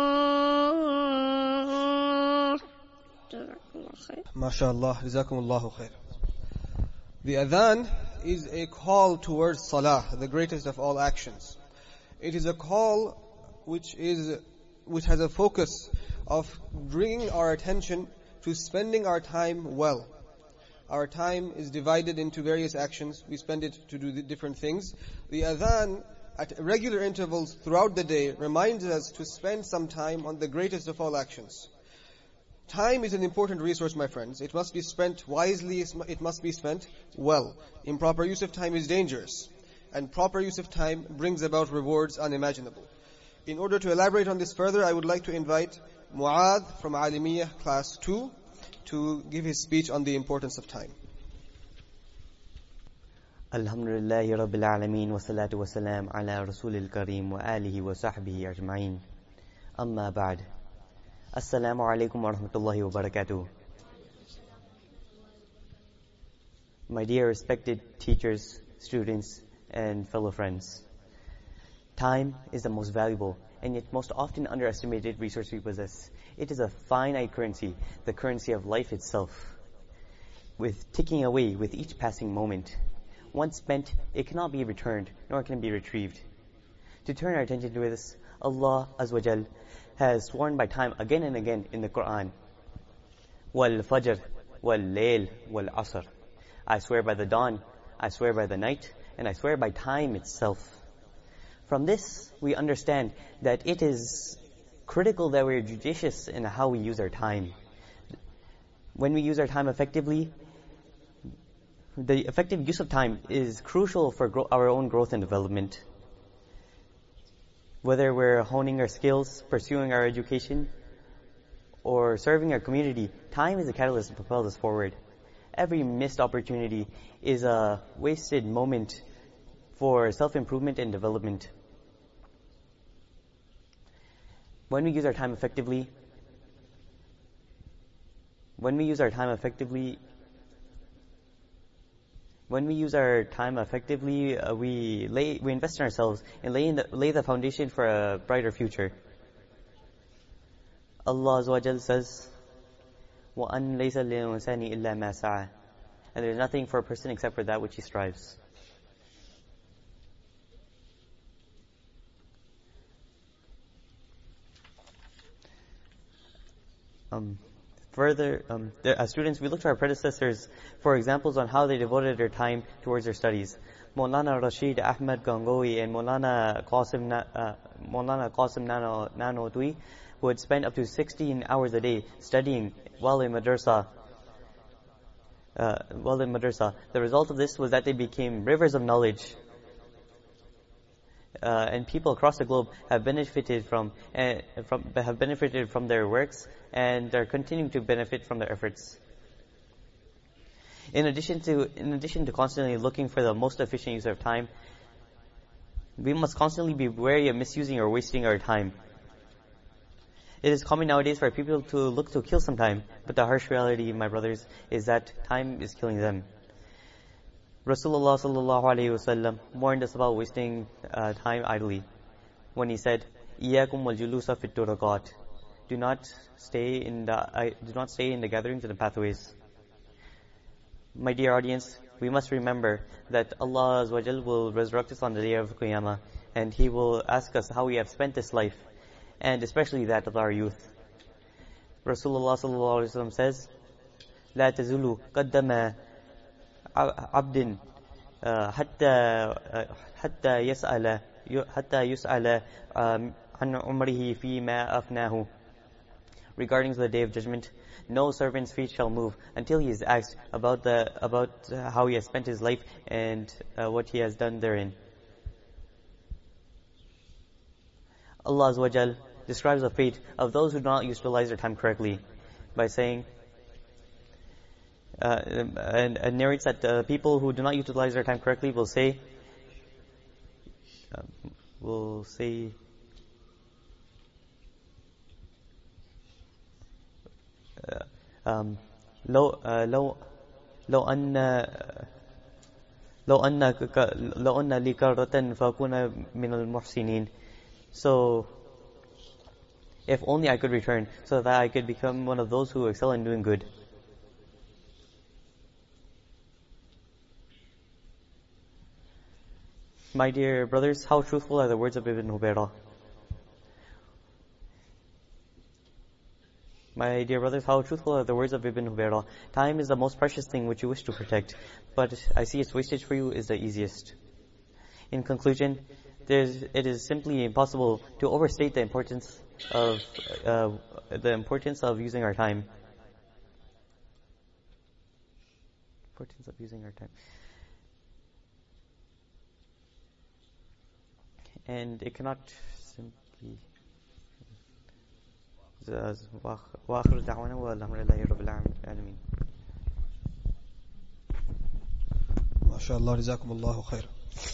الله جزاكم الله خير MashaAllah, Jazakumullahu khair. The adhan is a call towards salah, the greatest of all actions. It is a call which has a focus of bringing our attention to spending our time well. Our time is divided into various actions. We spend it to do the different things. The adhan at regular intervals throughout the day reminds us to spend some time on the greatest of all actions. Time is an important resource, my friends. It must be spent wisely, it must be spent well. Improper use of time is dangerous, and proper use of time brings about rewards unimaginable. In order to elaborate on this further, I would like to invite Mu'adh from Alimiyah Class 2 to give his speech on the importance of time. Alhamdulillahi Rabbil Alameen wa salatu wa salam ala Rasulil Kareem wa alihi wa sahbihi ajma'in. Amma ba'd. Assalamu alaikum wa rahmatullahi wa barakatuh. My dear respected teachers, students, and fellow friends. Time is the most valuable and yet most often underestimated resource we possess. It is a finite currency, the currency of life itself, with ticking away with each passing moment. Once spent, it cannot be returned, nor can it be retrieved. To turn our attention to this, Allah Azza wa Jal has sworn by time again and again in the Quran. Wal Fajr, Wal Layl, Wal Asr. I swear by the dawn, I swear by the night, and I swear by time itself. From this, we understand that it is critical that we are judicious in how we use our time. When we use our time effectively, the effective use of time is crucial for our own growth and development. Whether we're honing our skills, pursuing our education, or serving our community, time is a catalyst to propel us forward. Every missed opportunity is a wasted moment for self-improvement and development. When we use our time effectively, we invest in ourselves and lay the foundation for a brighter future. Allah Azza wa Jal says, وَأَنْ لَيْسَ لِلْإِنسَانِ إِلَّا مَا سَعَى. And there is nothing for a person except for that which he strives. As students, we look to our predecessors for examples on how they devoted their time towards their studies. Maulana Rashid Ahmad Gangohi and Maulana Qasim Nanotui would spend up to 16 hours a day studying while in madrasa. The result of this was that they became rivers of knowledge. And people across the globe have benefited from their works, and are continuing to benefit from their efforts. In addition to constantly looking for the most efficient use of time, we must constantly be wary of misusing or wasting our time. It is common nowadays for people to look to kill some time, but the harsh reality, my brothers, is that time is killing them. Rasulullah sallallahu alayhi wasallam warned us about wasting time idly when he said, "Iyyakum wal julusa fit turaqat." Do not stay in the gatherings and the pathways. My dear audience, we must remember that Allah Azza wa Jal will resurrect us on the day of Qiyamah, and He will ask us how we have spent this life, and especially that of our youth. Rasulullah sallallahu alaihi wasallam says, "La tazulu qaddama abdin hatta yus'ala an umrihi fima afnahu." Regarding the day of judgment, no servant's feet shall move until he is asked about how he has spent his life and what he has done therein. Allah Azza wa Jal describes the fate of those who do not utilize their time correctly by saying, and narrates that people who do not utilize their time correctly will say, لو أن لي كرة فأكون من المحسنين. So, if only I could return, so that I could become one of those who excel in doing good. My dear brothers, how truthful are the words of Ibn Hubayra? My dear brothers, how truthful are the words of Ibn Hubayra? Time is the most precious thing which you wish to protect, but I see its wastage for you is the easiest. In conclusion, it is simply impossible to overstate the importance of using our time. Importance of using our time. And it cannot simply. وآخر دعوانا والحمد لله رب العالمين. MashaAllah, Jazakumullahu khair.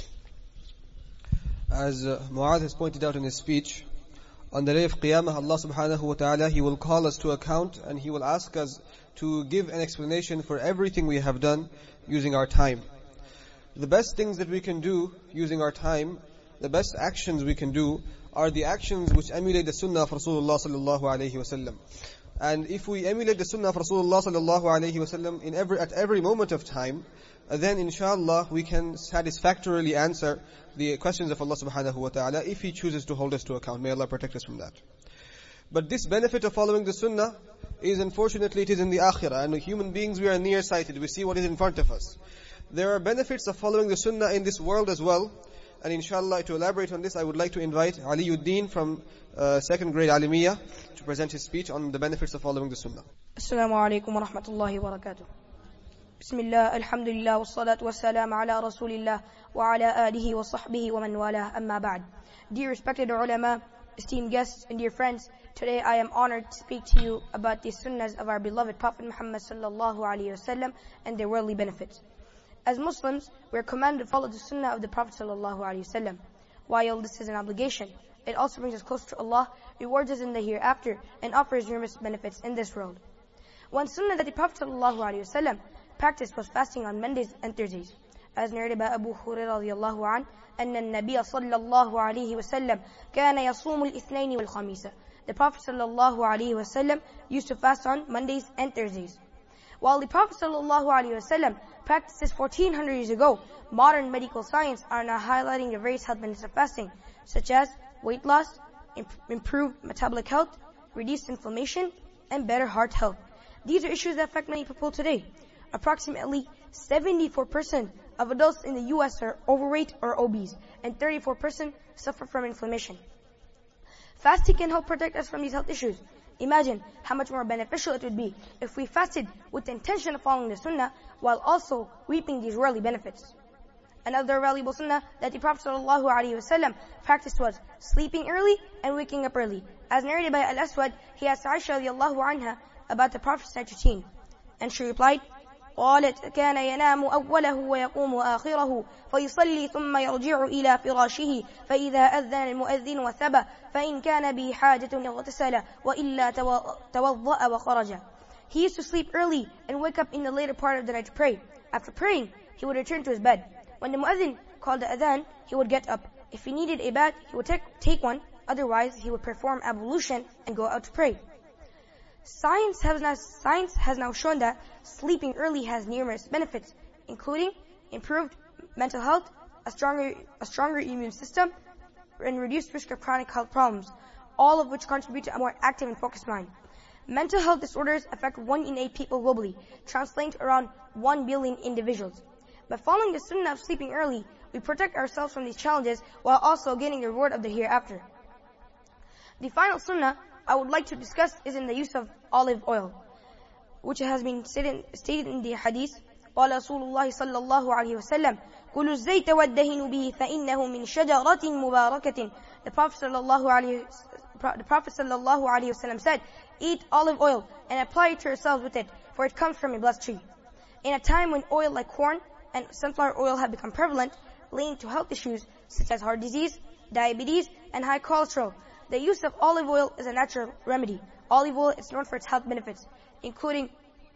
As Mu'adh has pointed out in his speech, on the day of Qiyamah, Allah subhanahu wa ta'ala, He will call us to account and He will ask us to give an explanation for everything we have done using our time. The best things that we can do using our time, the best actions we can do, are the actions which emulate the sunnah of Rasulullah sallallahu alayhi wasallam. And if we emulate the sunnah of Rasulullah sallallahu alayhi wasallam at every moment of time, then inshallah we can satisfactorily answer the questions of Allah subhanahu wa ta'ala if He chooses to hold us to account. May Allah protect us from that. But this benefit of following the sunnah is, unfortunately, it is in the akhirah. And human beings, we are nearsighted. We see what is in front of us. There are benefits of following the sunnah in this world as well. And inshallah, to elaborate on this, I would like to invite Aliuddin from 2nd grade Alimiyah to present his speech on the benefits of following the sunnah. Assalamu alaikum wa rahmatullahi wa barakatuh. Bismillah, alhamdulillah, wassalatu wassalam ala rasulillah wa ala alihi wa sahbihi wa man wala, amma ba'd. Dear respected ulama, esteemed guests and dear friends, today I am honored to speak to you about the sunnahs of our beloved Prophet Muhammad sallallahu alayhi wasallam and their worldly benefits. As Muslims, we are commanded to follow the sunnah of the Prophet sallallahu alaihi wasallam. While this is an obligation, it also brings us closer to Allah, rewards us in the hereafter, and offers numerous benefits in this world. One sunnah that the Prophet sallallahu alaihi wasallam practiced was fasting on Mondays and Thursdays. As narrated by Abu Hurairah radiyallahu anhu, أن النبي صلى الله عليه وسلم كان يصوم الاثنين والخميس. The Prophet sallallahu alaihi wasallam used to fast on Mondays and Thursdays. While the Prophet ﷺ practiced this 1400 years ago, modern medical science are now highlighting the various health benefits of fasting, such as weight loss, improved metabolic health, reduced inflammation, and better heart health. These are issues that affect many people today. Approximately 74% of adults in the US are overweight or obese, and 34% suffer from inflammation. Fasting can help protect us from these health issues. Imagine how much more beneficial it would be if we fasted with the intention of following the sunnah while also reaping these worldly benefits. Another valuable sunnah that the Prophet ﷺ practiced was sleeping early and waking up early. As narrated by Al-Aswad, he asked Aisha radiallahu anha about the Prophet's night routine. And she replied, قالت كان ينام أوله ويقوم آخره فيصلي ثم يرجع إلى فراشه فإذا أذن المؤذن وثبى فإن كان به حاجة اغتسل وإلا توضأ وخرج. He used to sleep early and wake up in the later part of the night to pray. After praying, he would return to his bed. When the muezzin called the adhan, he would get up. If he needed a bath, he would take one. Otherwise, he would perform ablution and go out to pray. Science has now shown that sleeping early has numerous benefits, including improved mental health, a stronger immune system, and reduced risk of chronic health problems, all of which contribute to a more active and focused mind. Mental health disorders affect 1 in 8 people globally, translating to around 1 billion individuals. By following the sunnah of sleeping early, we protect ourselves from these challenges while also gaining the reward of the hereafter. The final sunnah I would like to discuss is in the use of olive oil, which has been stated in the hadith. قال رسول الله صلى الله عليه وسلم كلوا الزيت وادهنوا به فإنه من شجرة مباركة. The Prophet sallallahu alaihi wasallam said, eat olive oil and apply it to yourselves with it, for it comes from a blessed tree. In a time when oil like corn and sunflower oil have become prevalent, leading to health issues such as heart disease, diabetes, and high cholesterol, the use of olive oil is a natural remedy. Olive oil is known for its health benefits, including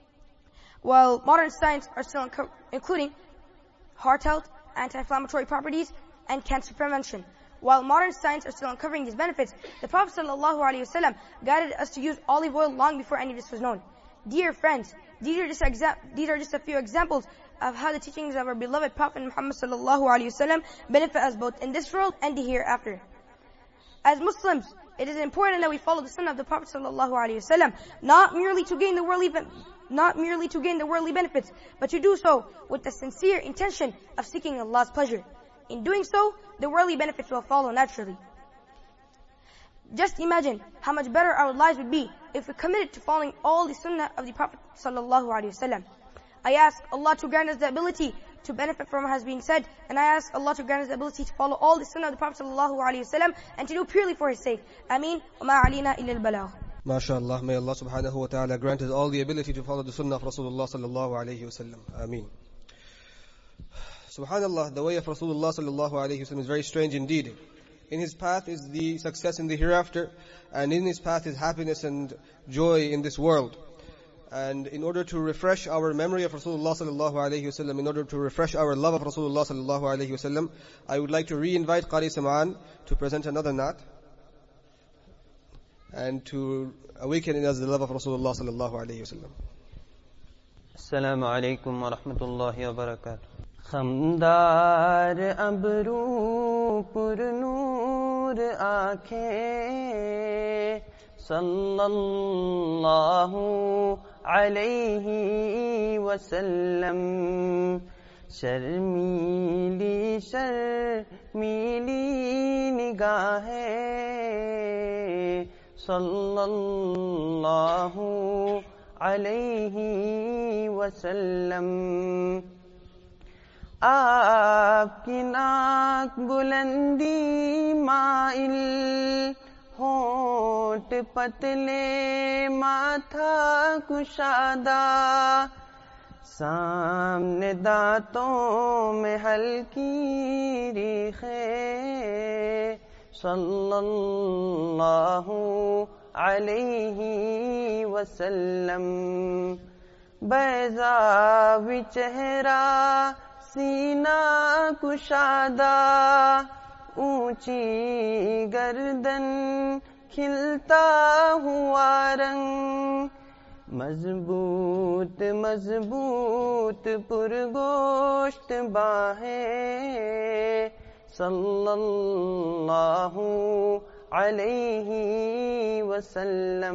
heart health, anti-inflammatory properties, and cancer prevention. While modern science are still uncovering these benefits, the Prophet ﷺ guided us to use olive oil long before any of this was known. Dear friends, these are just a few examples of how the teachings of our beloved Prophet Muhammad ﷺ benefit us both in this world and the hereafter. As Muslims, it is important that we follow the sunnah of the Prophet ﷺ, not merely to gain the worldly benefits, but to do so with the sincere intention of seeking Allah's pleasure. In doing so, the worldly benefits will follow naturally. Just imagine how much better our lives would be if we committed to following all the sunnah of the Prophet ﷺ. I ask Allah to grant us the ability to benefit from what has been said, and I ask Allah to grant us the ability to follow all the sunnah of the Prophet ﷺ and to do purely for His sake. Ameen. وَمَا عَلِينَا إِلَّا الْبَلَاغُ. MashaAllah, may Allah subhanahu wa ta'ala grant us all the ability to follow the sunnah of Rasulullah sallallahu alayhi wa sallam. Ameen. Subhanallah, the way of Rasulullah sallallahu alayhi wa sallam is very strange indeed. In his path is the success in the hereafter, and in his path is happiness and joy in this world. And in order to refresh our memory of Rasulullah sallallahu alayhi wa sallam, in order to refresh our love of Rasulullah sallallahu alayhi wa sallam, I would like to re-invite Qari Sam'an to present another naat and to awaken in us the love of Rasulullah sallallahu alayhi wa sallam. Assalamu alaikum wa rahmatullahi wa barakatuh. खमदार Abru पुरनूर आँखें सल्लल्लाहु अलैहि वसल्लम शर्मीली शर्मीली निगाहें सल्लल्लाहु अलैहि वसल्लम आपकी नाक बुलंदी माइल होंठ पतले माथा कुशादा सामने दांतों में हल्की रीखें सल्लल्लाहु अलैहि वसल्लम बैज़ावी चेहरा सीना कुशादा ऊंची गर्दन खिलता हुआ रंग मजबूत मजबूत पुरगोश्त बाहें सल्लल्लाहु अलैहि वसल्लम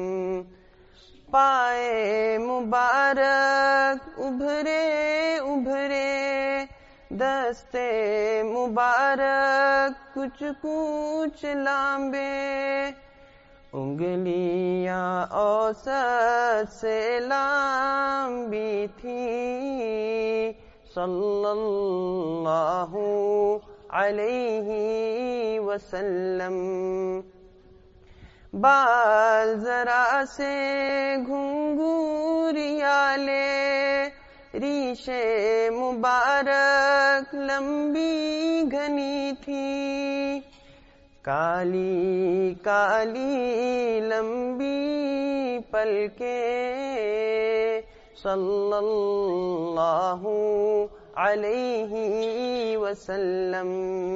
पाए मुबारक उभरे उभरे दस्ते मुबारक कुछ कुछ लांबे उंगलियां औसत से लांबी थी सल्लल्लाहु अलैहि वसल्लम बाल जरा से घुंघूरियाले रीशे मुबारक लंबी घनी थी काली काली लंबी पलके सल्लल्लाहु अलैहि वसल्लम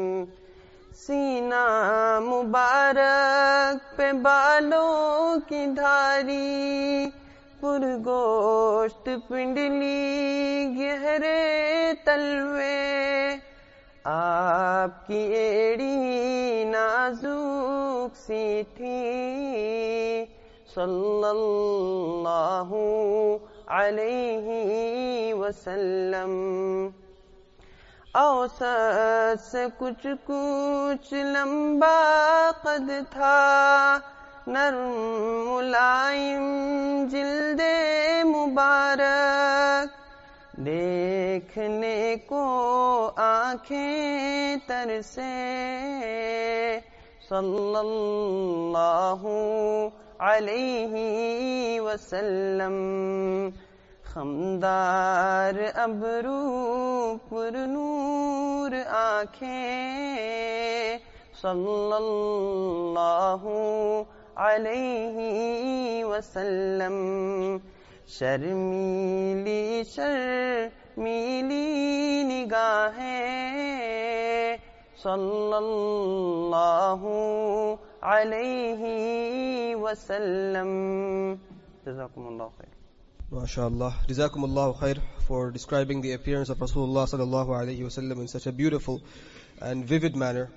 सीना मुबारक पे बालों की धारी पुरगोश्त पिंडली गहरे तलवे आपकी एड़ी नाजुक सी थी सल्लल्लाहु अलैहि वसल्लम औसत से कुछ कुछ लंबा कद था नर्म मुलायम जिल्दे मुबारक देखने को आंखें तरसे सल्लल्लाहु अलैहि वसल्लम खमदार अबरू पुरनूर आंखें सल्लल्लाहु अलैहि वसल्लम शर्मीली शर्मीली निगाहें सल्लल्लाहु अलैहि वसल्लम जज़ाकुमुल्लाह खैर MashaAllah. Jazakumullahu khair for describing the appearance of Rasulullah sallallahu alayhi wasallam in such a beautiful and vivid manner.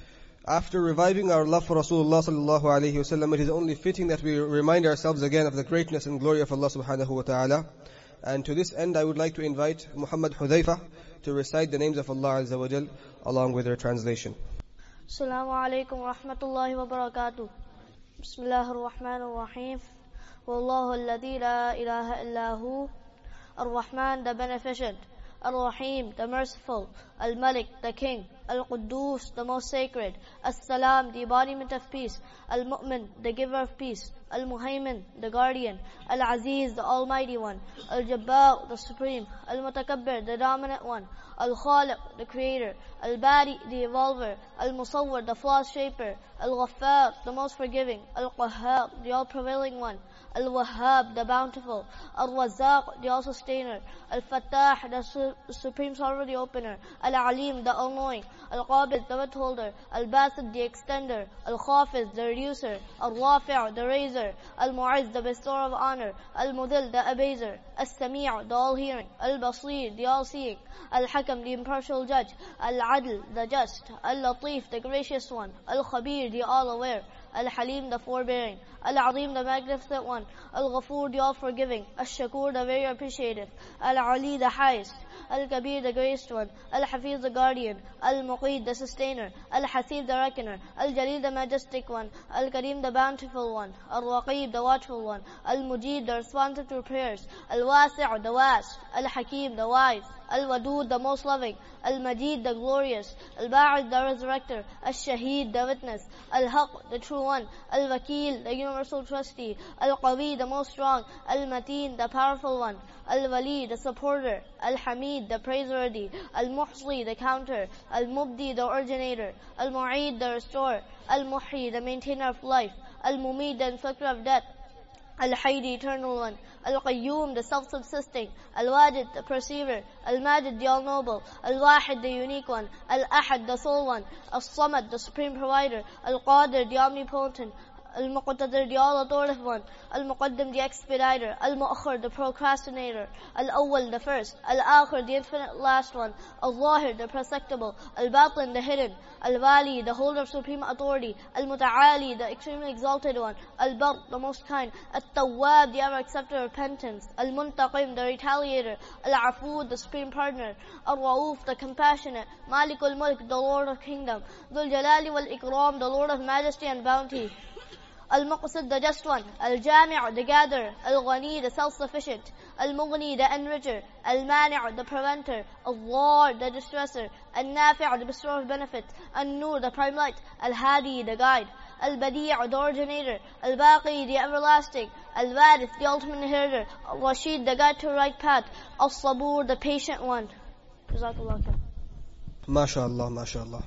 After reviving our love for Rasulullah sallallahu alayhi wasallam, it is only fitting that we remind ourselves again of the greatness and glory of Allah subhanahu wa ta'ala. And to this end, I would like to invite Muhammad Hudhaifa to recite the names of Allah Azza wa Jal along with their translation. Assalamu alaikum wa rahmatullahi wa barakatuh. Bismillahir Rahmanir Rahim. Wallahu alladhi la ilaha illahu. Ar-Rahman, the beneficent. Ar-Rahim, the merciful. Al-Malik, the king. Al-Quddus, the most sacred. As-Salam, the embodiment of peace. Al-Mu'min, the giver of peace. Al-Muhaymin, the guardian. Al-Aziz, the almighty one. Al-Jabbar, the supreme. Al-Mutakabbir, the dominant one. Al-Khaliq, the creator. Al-Bari, the evolver. Al-Musawwir, the flawless shaper. Al-Ghaffar, the most forgiving. Al-Qahhar, the all-prevailing one. Al-Wahhab, the bountiful. Al-Razzaq, the all-sustainer. Al-Fattah, the supreme sovereign, the opener. Al-Alim, the all-knowing. Al-Qabid, the withholder. Al-Basid, the extender. Al-Khafiz, the reducer. Al-Rafi', the raiser. Al-Mu'izz, the bestower of honor. Al-Mudil, the abaser. Al-Sami', the all-hearing. Al-Basir, the all-seeing. Al-Hakam, the impartial judge. Al-Adl, the just. Al-Latif, the gracious one. Al-Khabir, the all-aware. Al-Halim, the forbearing. Al-Azim, the magnificent one. Al-Ghafur, the all-forgiving. Al-Shakur, the very appreciative. Al-Ali, the highest. Al-Kabir, the greatest one. Al-Hafiz, the guardian. Al-Muqid, the sustainer. Al-Hasib, the reckoner. Al-Jalil, the majestic one. Al-Karim, the bountiful one. Al-Raqib, the watchful one. Al-Mujib, the responsive to prayers. Al-Wasi', the vast. Al-Hakim, the wise. Al-Wadud, the most loving. Al-Majid, the glorious. Al-Ba'id, the resurrector. Al-Shaheed, the witness. Al-Haq, the true one. Al-Wakil, the universal trustee. Al-Qawi, the most strong. Al-Mateen, the powerful one. Al-Wali, the supporter. Al-Hamid, the praiseworthy. Al-Muhsi, the counter. Al-Mubdi, the originator. Al-Mu'id, the restorer. Al-Muhyi, the maintainer of life. Al-Mumid, the inflictor of death. Al-Hayy, the eternal one. Al-Qayyum, the self-subsisting. Al-Wajid, the perceiver. Al-Majid, the all-noble. Al-Wahid, the unique one. Al-Ahad, the sole one. Al-Samad, the supreme provider. Al-Qadir, the omnipotent. Al-Muqtadir, the all-authoritative one. Al-Muqaddim, the expediter. Al-Mu'akhir, the procrastinator. Al-Awwal, the first. Al-Akhir, the infinite last one. Al-Zahir, the perceptible. Al-Batin, the hidden. Al-Wali, the holder of supreme authority. Al-Muta'ali, the extremely exalted one. Al-Bar, the most kind. Al-Tawwab, the ever acceptor of repentance. Al-Muntaqim, the retaliator. Al-Afu, the supreme partner. Al-Ra'uf, the compassionate. Malikul Mulk, the Lord of kingdom. Dhul Jalali wal-Ikram, the Lord of majesty and bounty. Al-Muqsid, the just one. Al-Jami', the gatherer. Al-Ghani, the self-sufficient. Al-Mughni, the enricher. Al-Mani', the preventer. Al-Dhar, the distresser. Al-Nafi', the bestower of benefit. Al-Nur, the prime light. Al-Hadi, the guide. Al-Badi', the originator. Al-Baqi, the everlasting. Al-Warith, the ultimate inheritor. Al-Rashid, the guide to the right path. Al-Sabur, the patient one. Jazakallah khair. MashaAllah, MashaAllah.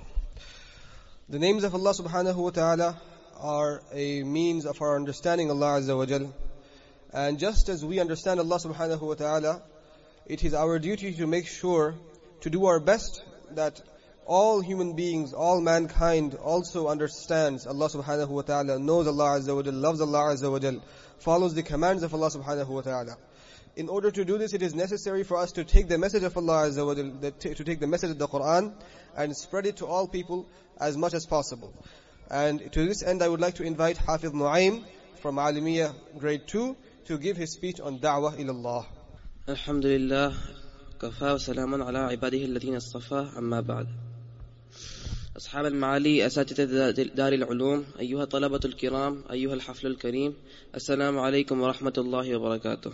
The names of Allah subhanahu wa ta'ala are a means of our understanding Allah Azza wa Jal. And just as we understand Allah subhanahu wa ta'ala, it is our duty to make sure to do our best that all human beings, all mankind also understands Allah subhanahu wa ta'ala, knows Allah azza wa jal, loves Allah azza wa jal, follows the commands of Allah subhanahu wa ta'ala. In order to do this, it is necessary for us to take the message of Allah azza wa jal, to take the message of the Quran and spread it to all people as much as possible. And to this end, I would like to invite Hafiz Nu'aym from Alimiyah grade 2 to give his speech on Da'wah ilallah. Alhamdulillah, kafa wa salamun ala ibadihi alladhina istafa, amma ba'd. أصحاب المعالي أساتذة دار العلوم أيها الطلبة الكرام أيها الحفل الكريم السلام عليكم ورحمة الله وبركاته.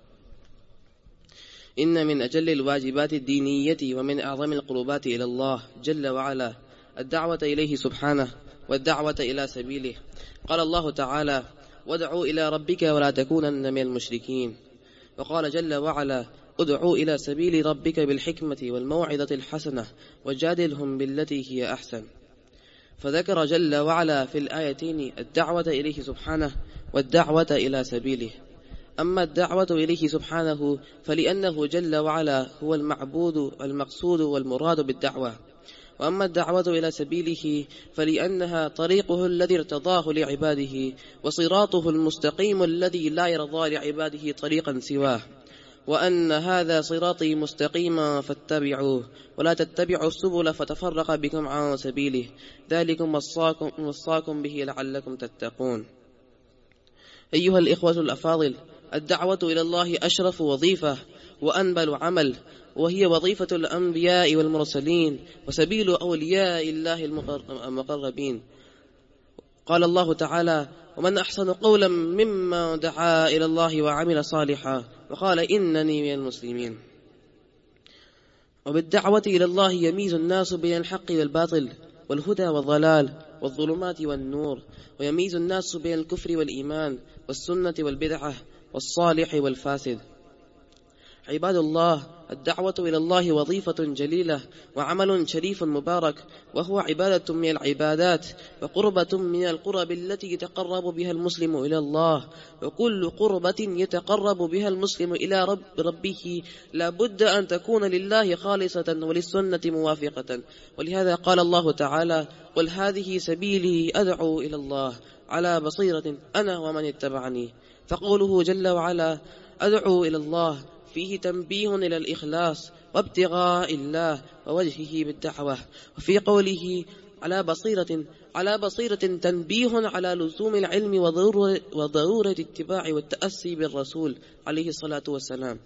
إن من أجل الواجبات الدينية ومن أعظم القربات إلى الله جل وعلا الدعوة إليه سبحانه والدعوة إلى سبيله. قال الله تعالى وادعوا إلى ربك ولا تكونن من المشركين. وقال جل وعلا ادعوا إلى سبيل ربك بالحكمة والموعظة الحسنة وجادلهم بالتي هي أحسن. فذكر جل وعلا في الآيتين الدعوة إليه سبحانه والدعوة إلى سبيله. أما الدعوة إليه سبحانه فلأنه جل وعلا هو المعبود المقصود والمراد بالدعوة، وأما الدعوة إلى سبيله فلأنها طريقه الذي ارتضاه لعباده وصراطه المستقيم الذي لا يرضى لعباده طريقا سواه، وأن هذا صراطي مستقيما فاتبعوه ولا تتبعوا السبل فتفرق بكم عن سبيله ذلكم وصاكم به لعلكم تتقون. أيها الإخوة الأفاضل، الدعوة إلى الله أشرف وظيفة وأنبل عمل، وهي وظيفة الأنبياء والمرسلين وسبيل أولياء الله المقربين. قال الله تعالى ومن أحسن قولا ممن دعا إلى الله وعمل صالحا وقال إنني من المسلمين. وبالدعوة إلى الله يميز الناس بين الحق والباطل والهدى والضلال والظلمات والنور، ويميز الناس بين الكفر والإيمان والسنة والبدعة والصالح والفاسد. عباد الله، الدعوة إلى الله وظيفة جليلة وعمل شريف مبارك، وهو عبادة من العبادات وقربة من القرب التي يتقرب بها المسلم إلى الله، وكل قربة يتقرب بها المسلم إلى ربه لا بد أن تكون لله خالصة وللسنة موافقة. ولهذا قال الله تعالى قل هذه سبيلي أدعو إلى الله على بصيرة أنا ومن اتبعني. فقوله جل وعلا أدعو إلى الله فيه تنبيه إلى الإخلاص وابتغاء الله ووجهه بالدعوة، وفي قوله على بصيرة تنبيه على لزوم العلم وضرورة اتباع والتأسي بالرسول عليه الصلاة والسلام.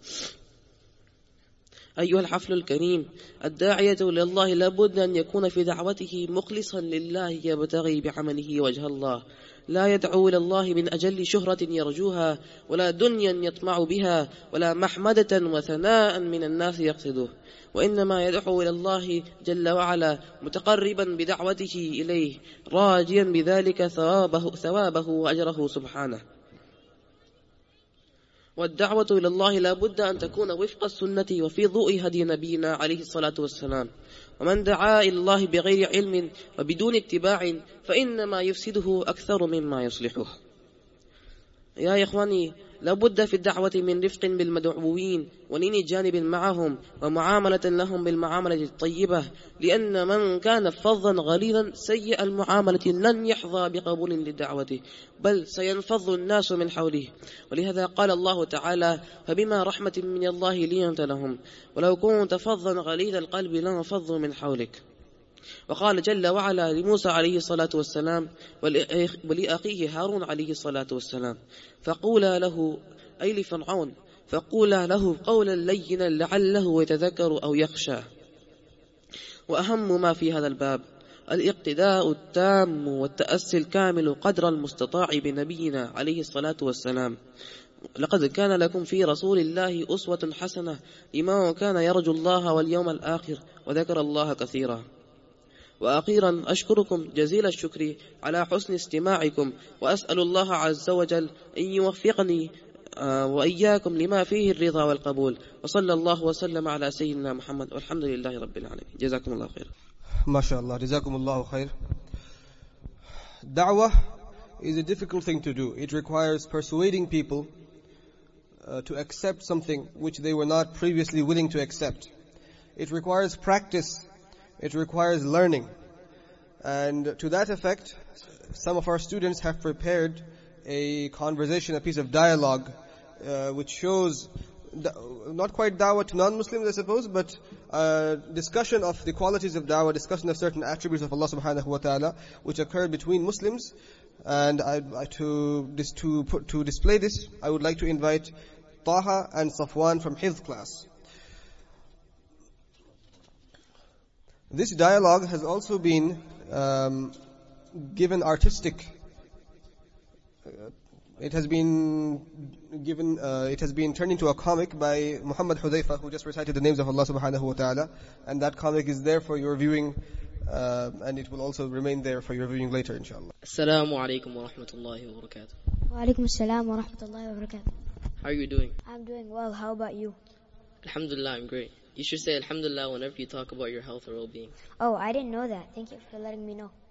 أيها الحفل الكريم، الداعية إلى الله لابد أن يكون في دعوته مخلصا لله يبتغي بعمله وجه الله، لا يدعو إلى الله من أجل شهرة يرجوها ولا دنيا يطمع بها ولا محمدة وثناء من الناس يقصده، وإنما يدعو إلى الله جل وعلا متقربا بدعوته إليه راجيا بذلك ثوابه وأجره سبحانه. والدعوة إلى الله لا بد أن تكون وفق السنة وفي ضوء هدي نبينا عليه الصلاة والسلام. ومن دعا إلى الله بغير علم وبدون اتباع فإنما يفسده أكثر مما يصلحه. يا إخواني، لابد في الدعوة من رفق بالمدعوين ولين جانب معهم ومعاملة لهم بالمعاملة الطيبة، لأن من كان فظا غليظا سيء المعاملة لن يحظى بقبول لدعوته بل سينفض الناس من حوله. ولهذا قال الله تعالى فبما رحمة من الله لنت لهم ولو كنت فظا غليظ القلب لانفضوا من حولك. وقال جل وعلا لموسى عليه الصلاة والسلام ولأخيه هارون عليه الصلاة والسلام فقولا له أي لفرعون فقولا له قولا لينا لعله يتذكر أو يخشى. وأهم ما في هذا الباب الاقتداء التام والتأسي الكامل قدر المستطاع بنبينا عليه الصلاة والسلام. لقد كان لكم في رسول الله أسوة حسنة لمن كان يرجو الله واليوم الآخر وذكر الله كثيرا. وأخيرا أشكركم جزيل الشكر على حسن استماعكم، وأسأل الله عز وجل أن يوفقني وإياكم لما فيه الرضا والقبول، وصلى الله وسلم على سيدنا محمد والحمد لله رب العالمين. جزاكم الله خير. ما شاء الله. جزاكم الله خير. Da'wah is a difficult thing to do. It requires persuading people to accept something which they were not previously willing to accept. it requires practice, it requires learning. And to that effect, some of our students have prepared a conversation, a piece of dialogue, which shows not quite da'wah to non-Muslims, I suppose, but discussion of the qualities of da'wah, discussion of certain attributes of Allah subhanahu wa ta'ala, which occurred between Muslims. And to display this, I would like to invite Taha and Safwan from Hifz class. This dialogue has also been given artistic. It has been turned into a comic by Muhammad Hudayfa, who just recited the names of Allah subhanahu wa ta'ala. And that comic is there for your viewing, and it will also remain there for your viewing later, inshallah. Assalamu alaikum wa rahmatullahi wa barakatuh. Wa alaikum assalam wa rahmatullahi wa barakatuh. How are you doing? I'm doing well. How about you? Alhamdulillah, I'm great. You should say Alhamdulillah whenever you talk about your health or well-being. Oh, I didn't know that. Thank you for letting me know.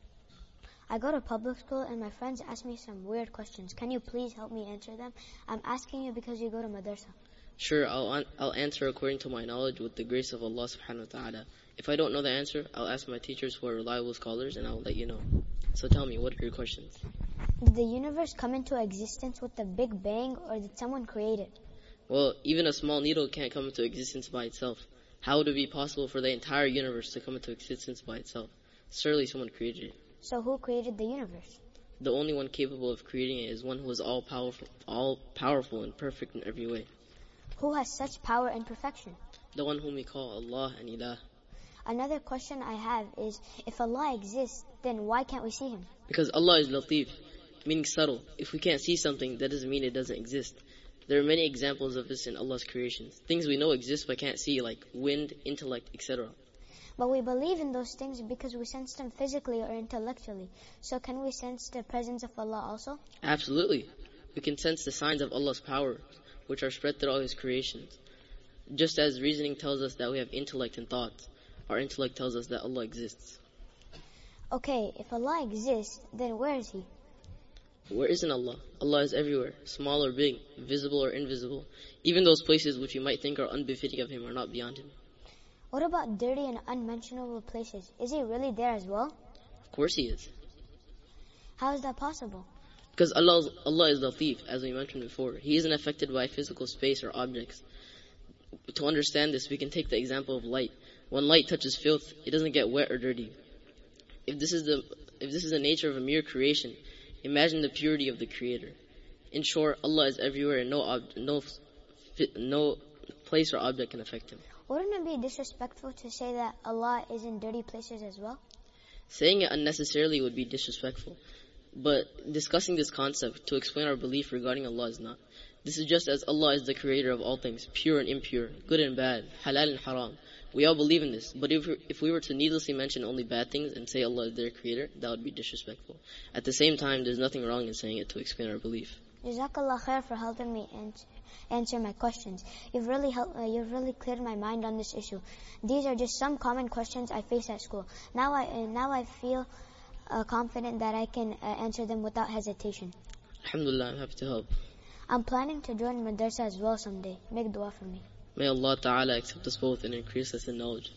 I go to public school and my friends ask me some weird questions. Can you please help me answer them? I'm asking you because you go to madrasa. Sure, I'll answer according to my knowledge with the grace of Allah subhanahu wa ta'ala. If I don't know the answer, I'll ask my teachers who are reliable scholars and I'll let you know. So tell me, what are your questions? Did the universe come into existence with the Big Bang, or did someone create it? Well, even a small needle can't come into existence by itself. How would it be possible for the entire universe to come into existence by itself? Certainly someone created it. So who created the universe? The only one capable of creating it is one who is all powerful and perfect in every way. Who has such power and perfection? The one whom we call Allah and Ilah. Another question I have is, if Allah exists, then why can't we see Him? Because Allah is Latif, meaning subtle. If we can't see something, that doesn't mean it doesn't exist. There are many examples of this in Allah's creations. Things we know exist but can't see, like wind, intellect, etc. But we believe in those things because we sense them physically or intellectually. So can we sense the presence of Allah also? Absolutely. We can sense the signs of Allah's power, which are spread through all His creations. Just as reasoning tells us that we have intellect and thoughts, our intellect tells us that Allah exists. Okay, if Allah exists, then where is He? Where isn't Allah? Allah is everywhere, small or big, visible or invisible. Even those places which you might think are unbefitting of Him are not beyond Him. What about dirty and unmentionable places? Is He really there as well? Of course He is. How is that possible? Because Allah is Latif, as we mentioned before. He isn't affected by physical space or objects. To understand this, we can take the example of light. When light touches filth, it doesn't get wet or dirty. If this is the nature of a mere creation, imagine the purity of the Creator. In short, Allah is everywhere and no place or object can affect Him. Wouldn't it be disrespectful to say that Allah is in dirty places as well? Saying it unnecessarily would be disrespectful. But discussing this concept to explain our belief regarding Allah is not. This is just as Allah is the creator of all things, pure and impure, good and bad, halal and haram. We all believe in this, but if we were to needlessly mention only bad things and say Allah is their creator, that would be disrespectful. At the same time, there's nothing wrong in saying it to explain our belief. Jazakallah khair for helping me answer my questions. You've really cleared my mind on this issue. These are just some common questions I face at school. Now I feel confident that I can answer them without hesitation. Alhamdulillah, I'm happy to help. I'm planning to join madrasa as well someday. Make dua for me. May Allah Ta'ala accept us both and increase us in knowledge.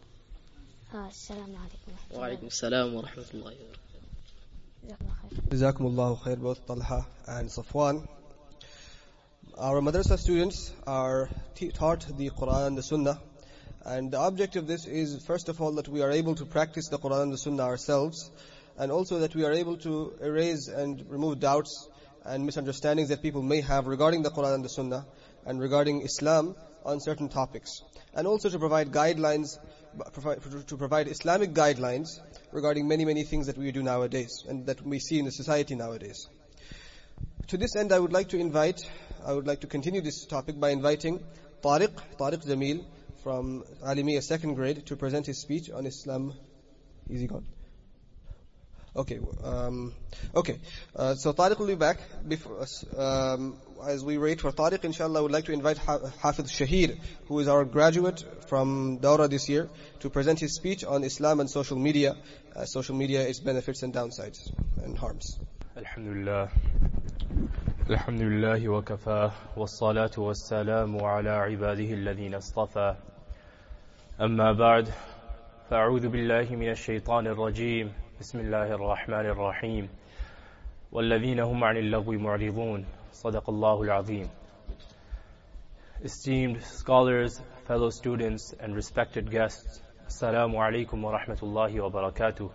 Assalamu alaikum. Wa alaikum assalam wa rahmatullahi wa barakatuh. Jazakumullahu khair, both Talha and Safwan. Our madrasa students are taught the Quran and the Sunnah. And the object of this is, first of all, that we are able to practice the Quran and the Sunnah ourselves. And also that we are able to erase and remove doubts and misunderstandings that people may have regarding the Quran and the Sunnah and regarding Islam on certain topics. And also to provide guidelines, to provide Islamic guidelines regarding many things that we do nowadays and that we see in the society nowadays. To this end, I would like to continue this topic by inviting Tariq Jamil from Alimiya 2nd grade to present his speech on Islam. Is he gone? Okay. So Tariq will be back. As we wait for Tariq, inshallah, I would like to invite Hafiz Shahir, who is our graduate from Dawra this year, to present his speech on Islam and social media, its benefits and downsides and harms. Alhamdulillah. Alhamdulillah wa kafa, wa salatu wa salamu ala ibadihi alladhina istafa. أما بعد فأعوذ بالله من الشيطان الرجيم بسم الله الرحمن الرحيم والذين هم عن اللغو معرضون صدق الله العظيم. Esteemed scholars, fellow students, and respected guests, Assalamu alaikum wa rahmatullahi wa barakatuh.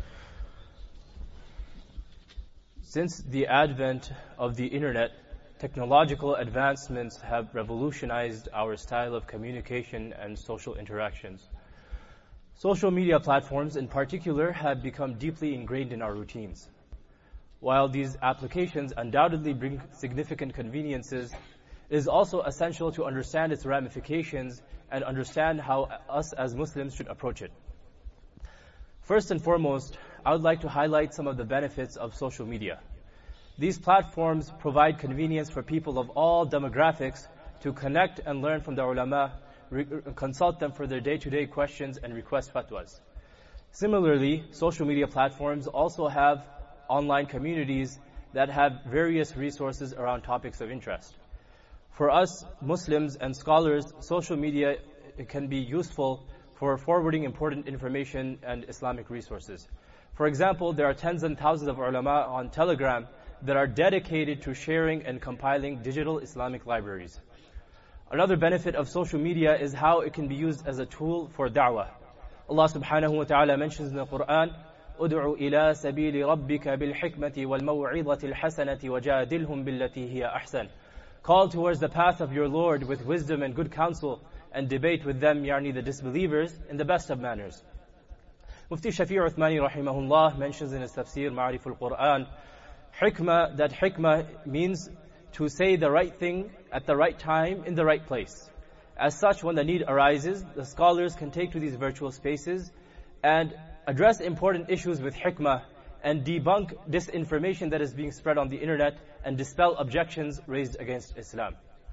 Since the advent of the internet, technological advancements have revolutionized our style of communication and social interactions. Social media platforms in particular have become deeply ingrained in our routines. While these applications undoubtedly bring significant conveniences, it is also essential to understand its ramifications and understand how us as Muslims should approach it. First and foremost, I would like to highlight some of the benefits of social media. These platforms provide convenience for people of all demographics to connect and learn from the ulama, consult them for their day-to-day questions, and request fatwas. Similarly, social media platforms also have online communities that have various resources around topics of interest. For us Muslims and scholars, social media can be useful for forwarding important information and Islamic resources. For example, there are tens and thousands of ulama on Telegram that are dedicated to sharing and compiling digital Islamic libraries. Another benefit of social media is how it can be used as a tool for da'wah. Allah subhanahu wa ta'ala mentions in the Quran, "Ud'u ila sabili rabbika bil hikmati wal maw'izati al hasanati wajadilhum billati hiya ahsan." Call towards the path of your Lord with wisdom and good counsel, and debate with them, yani the disbelievers, in the best of manners. Mufti Shafi' Uthmani rahimahullah mentions in his tafsir Ma'arif al-Quran, that hikmah means to say the right thing at the right time in the right place. As such, when the need arises, the scholars can take to these virtual spaces and address important issues with hikmah and debunk disinformation that is being spread on the internet and dispel objections raised against Islam.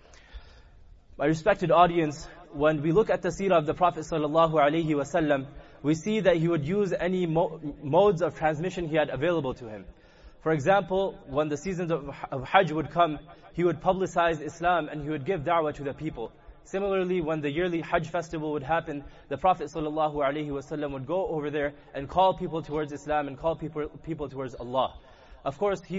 My respected audience, when we look at the seerah of the Prophet ﷺ, we see that he would use any modes of transmission he had available to him. For example, when the seasons of Hajj would come, he would publicize Islam and he would give da'wah to the people. Similarly, when the yearly Hajj festival would happen, the Prophet ﷺ would go over there and call people towards Islam and call people towards Allah. Of course, he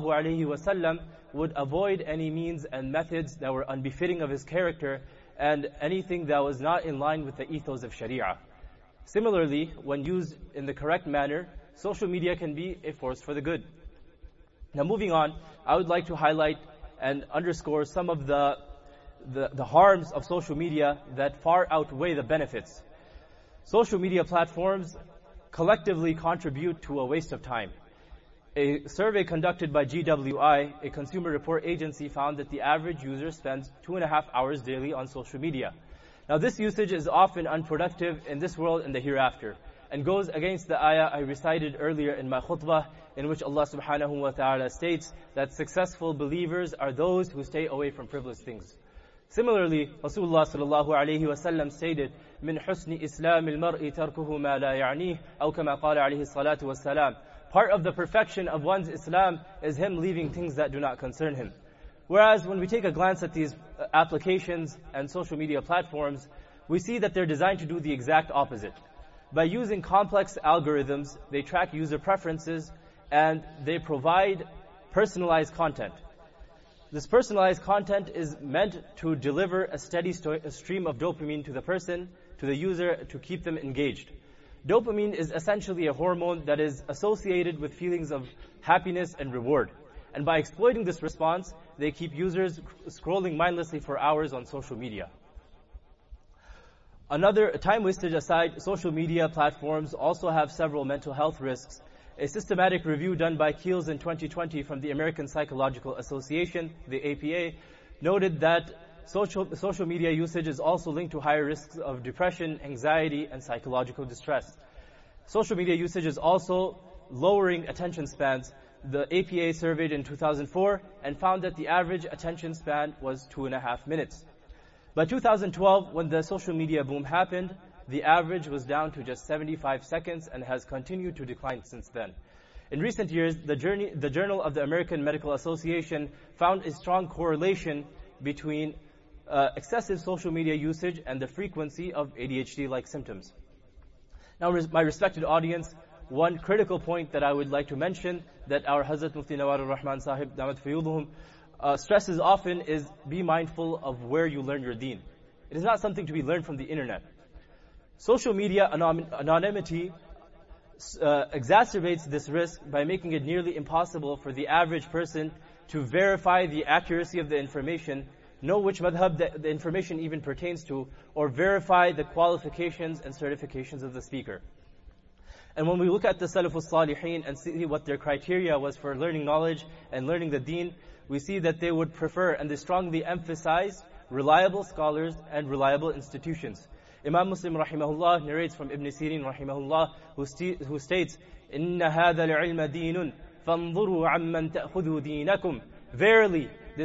ﷺ would avoid any means and methods that were unbefitting of his character and anything that was not in line with the ethos of Sharia. Similarly, when used in the correct manner, social media can be a force for the good. Now moving on, I would like to highlight and underscore some of the harms of social media that far outweigh the benefits. Social media platforms collectively contribute to a waste of time. A survey conducted by GWI, a consumer report agency, found that the average user spends 2.5 hours daily on social media. Now this usage is often unproductive in this world and the hereafter, and goes against the ayah I recited earlier in my khutbah, in which Allah subhanahu wa ta'ala states that successful believers are those who stay away from frivolous things. Similarly, Rasulullah sallallahu alayhi wa sallam stated, "Min husni Islam al-mar'i tarkuhu ma la ya'nih," aw kama qala alayhi salatu wa salam. Part of the perfection of one's Islam is him leaving things that do not concern him. Whereas when we take a glance at these applications and social media platforms, we see that they're designed to do the exact opposite. By using complex algorithms, they track user preferences and they provide personalized content. This personalized content is meant to deliver a steady stream of dopamine to the person, to the user, to keep them engaged. Dopamine is essentially a hormone that is associated with feelings of happiness and reward. And by exploiting this response, they keep users scrolling mindlessly for hours on social media. Another time wastage aside, social media platforms also have several mental health risks. A systematic review done by Keels in 2020 from the American Psychological Association, the APA, noted that social media usage is also linked to higher risks of depression, anxiety, and psychological distress. Social media usage is also lowering attention spans. The APA surveyed in 2004 and found that the average attention span was 2.5 minutes. By 2012, when the social media boom happened, the average was down to just 75 seconds and has continued to decline since then. In recent years, the Journal of the American Medical Association found a strong correlation between excessive social media usage and the frequency of ADHD-like symptoms. Now, my respected audience, one critical point that I would like to mention that our Hazrat Mufti Nawar al-Rahman Sahib Damat Fayuduhum stresses often is be mindful of where you learn your deen. It is not something to be learned from the internet. Social media anonymity exacerbates this risk by making it nearly impossible for the average person to verify the accuracy of the information, know which madhab the information even pertains to, or verify the qualifications and certifications of the speaker. And when we look at the Salafus Salihin and see what their criteria was for learning knowledge and learning the deen, we see that they would prefer and they strongly emphasize reliable scholars and reliable institutions. Imam Muslim rahimahullah narrates from Ibn Sirin rahimahullah who states, إِنَّ هَذَا الْعِلْمَ دِينٌ فَانظُرُوا عَمَّنْ تَأْخُذُوا دِينَكُمْ. Verily,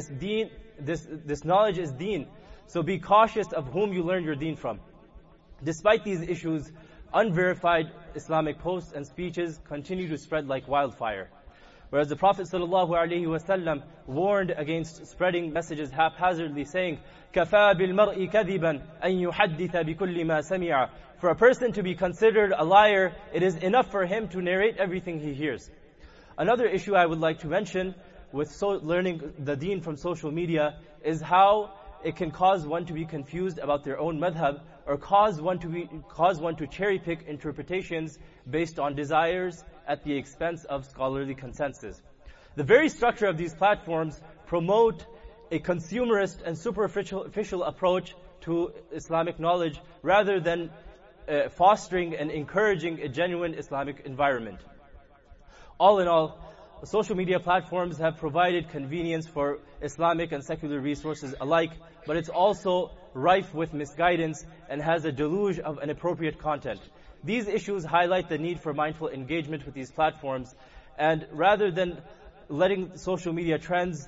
this knowledge is deen, so be cautious of whom you learn your deen from. Despite these issues, unverified Islamic posts and speeches continue to spread like wildfire. Whereas the Prophet ﷺ warned against spreading messages haphazardly, saying, كَفَى بِالْمَرْءِ كَذِبًا أَن يُحَدِّثَ بِكُلِّ مَا سَمِعَ. For a person to be considered a liar, it is enough for him to narrate everything he hears. Another issue I would like to mention with learning the deen from social media is how it can cause one to be confused about their own madhab, or cause one to cherry pick interpretations based on desires at the expense of scholarly consensus. The very structure of these platforms promote a consumerist and superficial approach to Islamic knowledge rather than fostering and encouraging a genuine Islamic environment. All in all, social media platforms have provided convenience for Islamic and secular resources alike, but it's also rife with misguidance and has a deluge of inappropriate content. These issues highlight the need for mindful engagement with these platforms, and rather than letting social media trends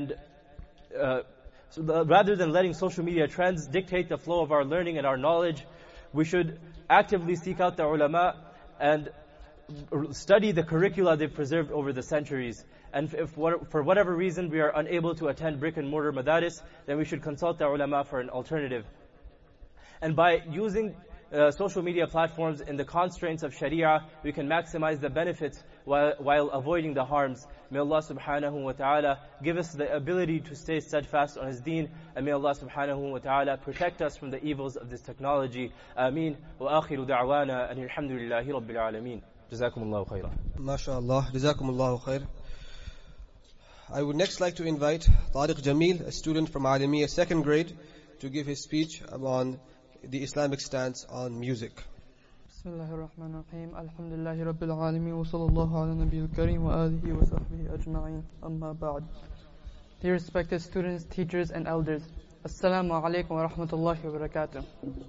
dictate the flow of our learning and our knowledge, we should actively seek out the ulama and study the curricula they've preserved over the centuries. And if for whatever reason we are unable to attend brick and mortar madaris, then we should consult the ulama for an alternative. And by using social media platforms in the constraints of Sharia, we can maximize the benefits while avoiding the harms. May Allah subhanahu wa ta'ala give us the ability to stay steadfast on His deen, and may Allah subhanahu wa ta'ala protect us from the evils of this technology. Ameen. Wa akhiru da'wana and alhamdulillahi rabbil alameen. Jazakumullahu khairan. MashaAllah. Jazakumullahu khair. I would next like to invite Tariq Jamil, a student from Alamiya 2nd grade, to give his speech on the Islamic stance on music. Bismillahirrahmanirrahim. Alhamdulillahi Rabbil Alameen. Wa sallallahu ala nabiyil kareem wa alihi wa sahbihi ajma'in. Amma ba'd. Dear respected students, teachers and elders, Assalamu alaikum wa rahmatullahi wa barakatuh.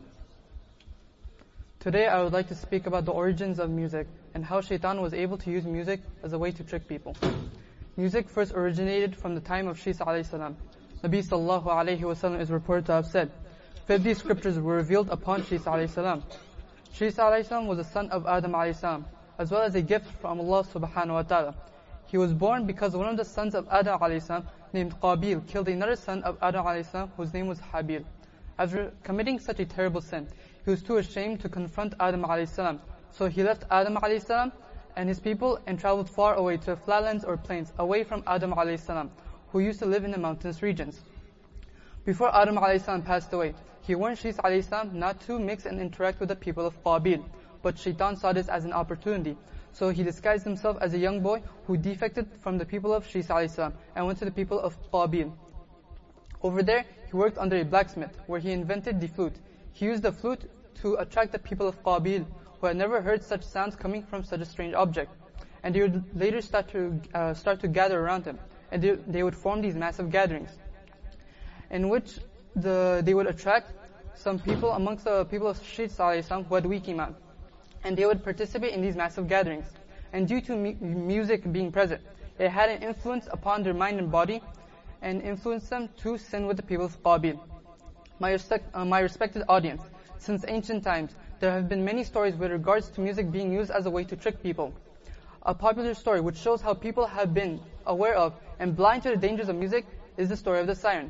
Today I would like to speak about the origins of music and how Shaitan was able to use music as a way to trick people. Music first originated from the time of Shisa alayhi salam. Nabi sallallahu alayhi wa sallam is reported to have said, 50 scriptures were revealed upon Shisa alayhi salam. Shisa alayhi salam was a son of Adam alayhi salam, as well as a gift from Allah subhanahu wa ta'ala. He was born because one of the sons of Adam alayhi salam, named Qabil, killed another son of Adam alayhi salam, whose name was Habil. After committing such a terrible sin, he was too ashamed to confront Adam alayhi salam. So he left Adam alayhi salam and his people and traveled far away to flatlands or plains, away from Adam alayhi salam, who used to live in the mountainous regions. Before Adam alayhi salam passed away, he warned Shis alayhi salam not to mix and interact with the people of Qabil, but Shaitan saw this as an opportunity. So he disguised himself as a young boy who defected from the people of Shis alayhi salam and went to the people of Qabil. Over there, he worked under a blacksmith, where he invented the flute. He used the flute to attract the people of Qabil, who had never heard such sounds coming from such a strange object. And they would later start to gather around him, and they would form these massive gatherings, in which they would attract some people amongst the people of Shis alayhi salam who had weak iman, and they would participate in these massive gatherings. And due to music being present, it had an influence upon their mind and body, and influenced them to sin with the people of Qabil. My respected audience, since ancient times, there have been many stories with regards to music being used as a way to trick people. A popular story which shows how people have been aware of and blind to the dangers of music is the story of the siren.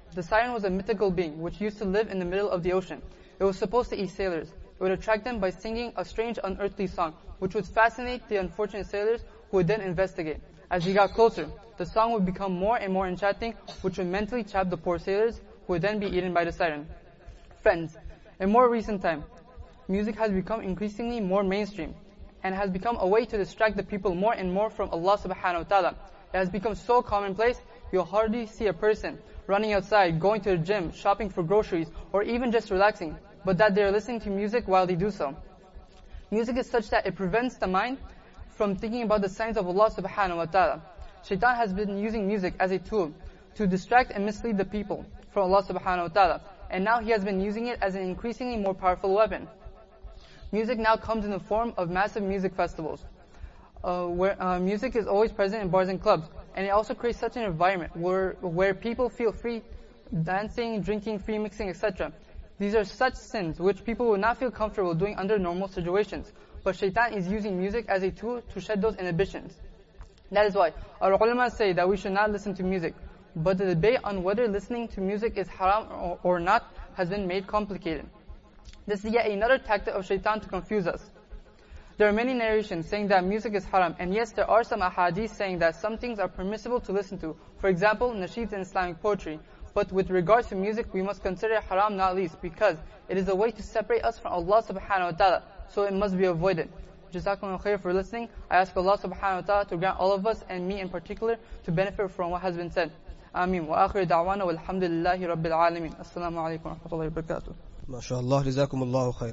The siren was a mythical being which used to live in the middle of the ocean. It was supposed to eat sailors. It would attract them by singing a strange unearthly song, which would fascinate the unfortunate sailors who would then investigate. As he got closer, the song would become more and more enchanting, which would mentally trap the poor sailors, who would then be eaten by the siren. Friends, in more recent time, music has become increasingly more mainstream, and has become a way to distract the people more and more from Allah subhanahu wa ta'ala. It has become so commonplace, you'll hardly see a person running outside, going to the gym, shopping for groceries, or even just relaxing, but that they are listening to music while they do so. Music is such that it prevents the mind from thinking about the signs of Allah subhanahu wa ta'ala. Shaitan has been using music as a tool to distract and mislead the people from Allah subhanahu wa ta'ala, and now he has been using it as an increasingly more powerful weapon. Music now comes in the form of massive music festivals, where music is always present in bars and clubs, and it also creates such an environment where people feel free dancing, drinking, free mixing, etc. These are such sins which people will not feel comfortable doing under normal situations, but shaitan is using music as a tool to shed those inhibitions. That is why our ulama say that we should not listen to music, but the debate on whether listening to music is haram or not has been made complicated. This is yet another tactic of shaitan to confuse us. There are many narrations saying that music is haram, and yes, there are some ahadith saying that some things are permissible to listen to. For example, nasheeds and Islamic poetry. But with regards to music, we must consider it haram not least, because it is a way to separate us from Allah subhanahu wa ta'ala, so it must be avoided. Jazakumullah khair for listening. I ask Allah subhanahu wa ta'ala to grant all of us, and me in particular, to benefit from what has been said. Ameen. Wa akhiru da'wana walhamdulillahi rabbil alameen. Assalamu alaikum wa rahmatullahi wa barakatuh. MashaAllah, Jazakumullahu khair.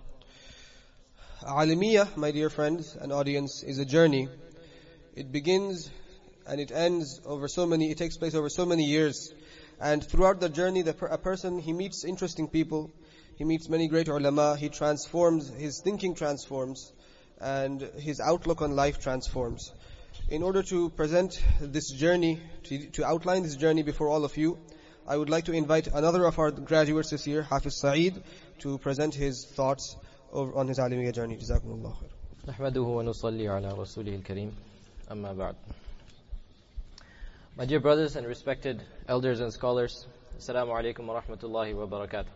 Alimiyah, my dear friends and audience, is a journey. It begins and it ends it takes place over so many years. And throughout the journey, a person, he meets interesting people, he meets many great ulama, he transforms, his thinking transforms, and his outlook on life transforms. In order to present this journey, to outline this journey before all of you, I would like to invite another of our graduates this year, Hafiz Saeed, to present his thoughts on his Alimiyya journey. Jazakumullah khair. نحمده ونصلي على رسوله الكريم أما بعد. My dear brothers and respected elders and scholars, Assalamu alaikum wa rahmatullahi wa barakatuh.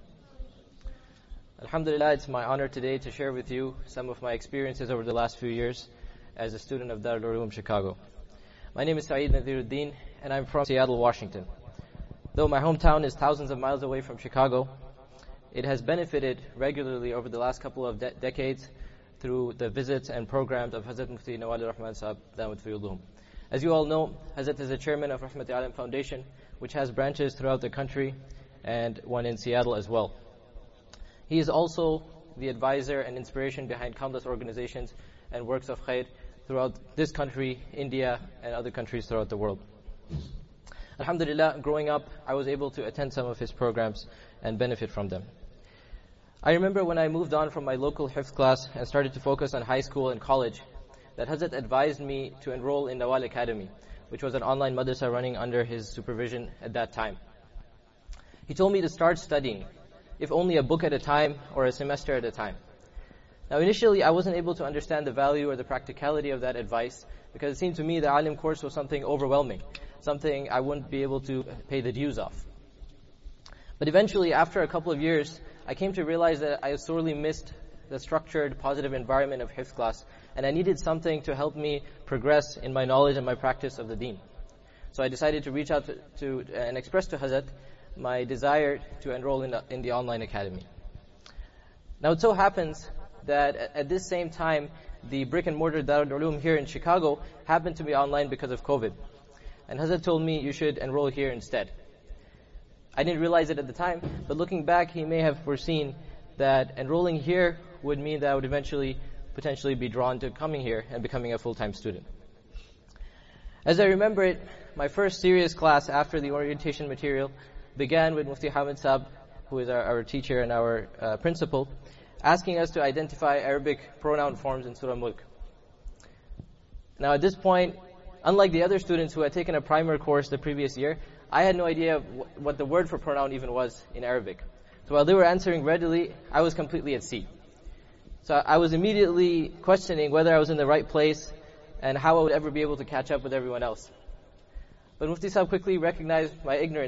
Alhamdulillah, it's my honor today to share with you some of my experiences over the last few years as a student of Darul Uloom Chicago. My name is Saeed Nadhiruddin, and I'm from Seattle, Washington. Though my hometown is thousands of miles away from Chicago, it has benefited regularly over the last couple of decades through the visits and programs of Hazrat Mufti Nawal Rahman Sahab Dawat fi Ulum. As you all know, Hazrat is the chairman of Rahmat Alam Foundation, which has branches throughout the country and one in Seattle as well. He is also the advisor and inspiration behind countless organizations and works of khair throughout this country, India, and other countries throughout the world. Alhamdulillah, growing up, I was able to attend some of his programs and benefit from them. I remember when I moved on from my local hifz class and started to focus on high school and college, that Hazrat advised me to enroll in Nawal Academy, which was an online madrasa running under his supervision at that time. He told me to start studying, if only a book at a time or a semester at a time. Now initially I wasn't able to understand the value or the practicality of that advice, because it seemed to me the alim course was something overwhelming, something I wouldn't be able to pay the dues of. But eventually, after a couple of years, I came to realize that I sorely missed the structured, positive environment of hifz class, and I needed something to help me progress in my knowledge and my practice of the deen. So I decided to reach out to and express to Hazrat my desire to enroll in the online academy. Now it so happens that at this same time, the brick and mortar Darul Uloom here in Chicago happened to be online because of COVID. And Hazrat told me, you should enroll here instead. I didn't realize it at the time, but looking back, he may have foreseen that enrolling here would mean that I would eventually potentially be drawn to coming here and becoming a full-time student. As I remember it, my first serious class after the orientation material began with Mufti Hamid Saab, who is our teacher and our principal, asking us to identify Arabic pronoun forms in Surah Mulk. Now at this point, unlike the other students who had taken a primer course the previous year, I had no idea what the word for pronoun even was in Arabic. So while they were answering readily, I was completely at sea. So I was immediately questioning whether I was in the right place and how I would ever be able to catch up with everyone else. But Mufti Sahib quickly recognized my ignorance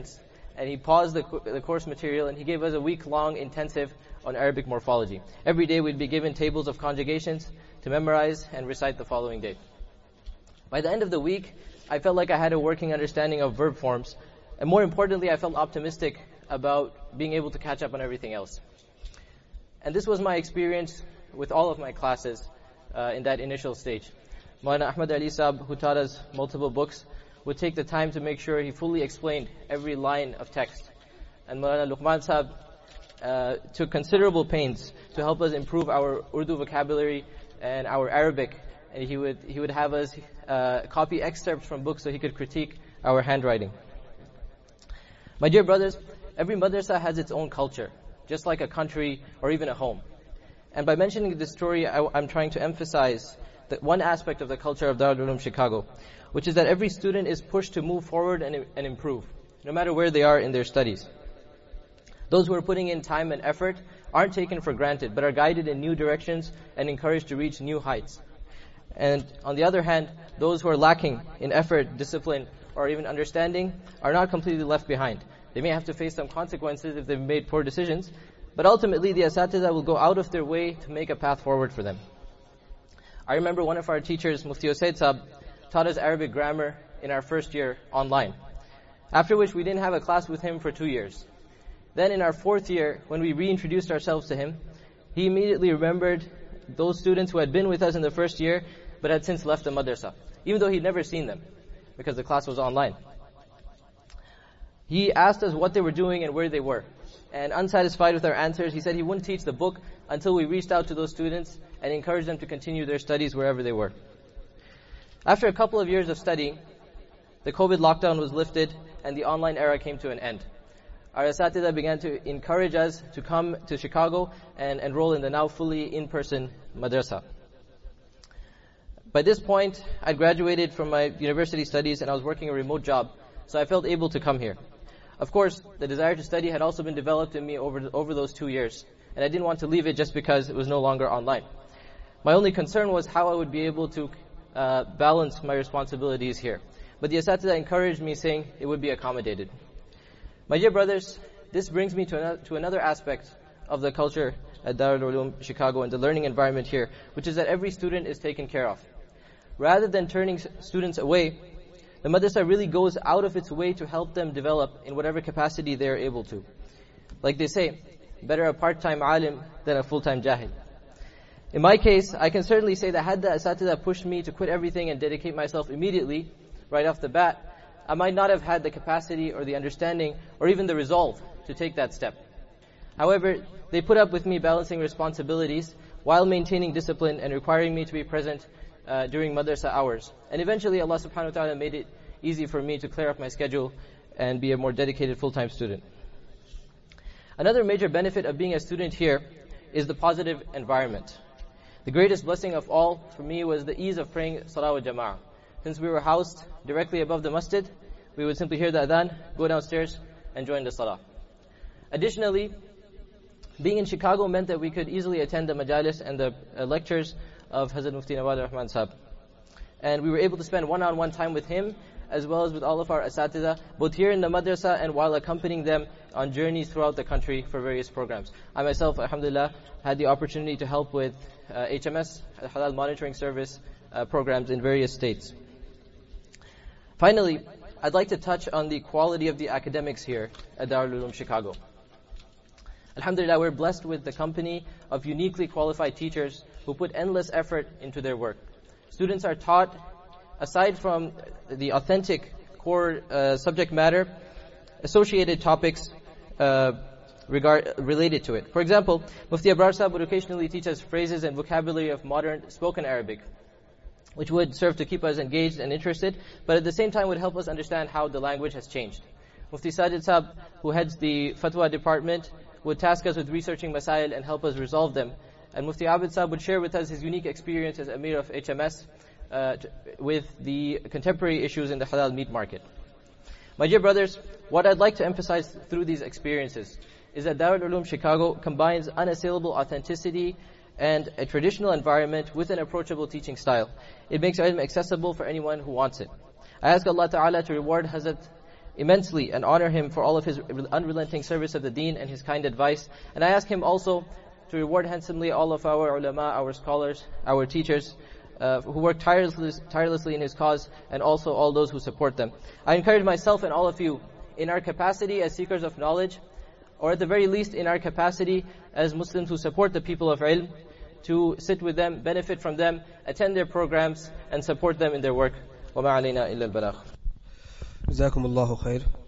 and he paused the course material, and he gave us a week-long intensive on Arabic morphology. Every day we'd be given tables of conjugations to memorize and recite the following day. By the end of the week, I felt like I had a working understanding of verb forms, and more importantly, I felt optimistic about being able to catch up on everything else. And this was my experience with all of my classes in that initial stage. Maulana Ahmad Ali Saab, who taught us multiple books, would take the time to make sure he fully explained every line of text. And Maulana Luqman Saab took considerable pains to help us improve our Urdu vocabulary and our Arabic. And he would have us copy excerpts from books so he could critique our handwriting. My dear brothers, every madrasa has its own culture, just like a country or even a home. And by mentioning this story, I'm trying to emphasize that one aspect of the culture of Darul Uloom Chicago, which is that every student is pushed to move forward and improve, no matter where they are in their studies. Those who are putting in time and effort aren't taken for granted, but are guided in new directions and encouraged to reach new heights. And on the other hand, those who are lacking in effort, discipline, or even understanding are not completely left behind. They may have to face some consequences if they've made poor decisions, but ultimately the Asatiza will go out of their way to make a path forward for them. I remember one of our teachers, Mufti Usaid Saab, taught us Arabic grammar in our first year online. After which we didn't have a class with him for 2 years. Then in our 4th year, when we reintroduced ourselves to him, he immediately remembered those students who had been with us in the first year, but had since left the madrasa, even though he'd never seen them, because the class was online. He asked us what they were doing and where they were. And unsatisfied with our answers, he said he wouldn't teach the book until we reached out to those students and encouraged them to continue their studies wherever they were. After a couple of years of studying, the COVID lockdown was lifted and the online era came to an end. Our Asatiza began to encourage us to come to Chicago and enroll in the now fully in-person madrasa. By this point, I'd graduated from my university studies and I was working a remote job, so I felt able to come here. Of course, the desire to study had also been developed in me over those 2 years, and I didn't want to leave it just because it was no longer online. My only concern was how I would be able to balance my responsibilities here. But the Asatiza encouraged me, saying it would be accommodated. My dear brothers, this brings me to another aspect of the culture at Darul Uloom Chicago and the learning environment here, which is that every student is taken care of. Rather than turning students away, the madrasa really goes out of its way to help them develop in whatever capacity they are able to. Like they say, better a part-time alim than a full-time jahil. In my case, I can certainly say that had the Asatiza pushed me to quit everything and dedicate myself immediately, right off the bat, I might not have had the capacity or the understanding or even the resolve to take that step. However, they put up with me balancing responsibilities while maintaining discipline and requiring me to be present during madrasa hours. And eventually Allah subhanahu wa ta'ala made it easy for me to clear up my schedule and be a more dedicated full-time student. Another major benefit of being a student here is the positive environment. The greatest blessing of all for me was the ease of praying Salah wa Jama'ah. Since we were housed directly above the masjid, we would simply hear the adhan, go downstairs and join the Salah. Additionally, being in Chicago meant that we could easily attend the majalis and the lectures of Hazrat Mufti Nawaz Rahman Sahab. And we were able to spend one-on-one time with him, as well as with all of our Asatiza, both here in the madrasa and while accompanying them on journeys throughout the country for various programs. I myself, alhamdulillah, had the opportunity to help with HMS, Halal Monitoring Service programs in various states. Finally, I'd like to touch on the quality of the academics here at Darul Uloom Chicago. Alhamdulillah, we're blessed with the company of uniquely qualified teachers who put endless effort into their work. Students are taught, aside from the authentic core subject matter, associated topics related to it. For example, Mufti Abrar Sahab would occasionally teach us phrases and vocabulary of modern spoken Arabic, which would serve to keep us engaged and interested, but at the same time would help us understand how the language has changed. Mufti Sajid Sahab, who heads the Fatwa department, would task us with researching masail and help us resolve them. And Mufti Abid Sahab would share with us his unique experience as Amir of HMS with the contemporary issues in the halal meat market. My dear brothers, what I'd like to emphasize through these experiences is that Darul Uloom Chicago combines unassailable authenticity and a traditional environment with an approachable teaching style. It makes ilm accessible for anyone who wants it. I ask Allah Ta'ala to reward Hazrat immensely and honor him for all of his unrelenting service of the deen and his kind advice. And I ask him also to reward handsomely all of our ulama, our scholars, our teachers, who work tirelessly in his cause, and also all those who support them. I encourage myself and all of you, in our capacity as seekers of knowledge, or at the very least in our capacity as Muslims who support the people of ilm, to sit with them, benefit from them, attend their programs, and support them in their work. وَمَا عَلَيْنَا إِلَّا الْبَلَاغُ. جزاكم الله خير.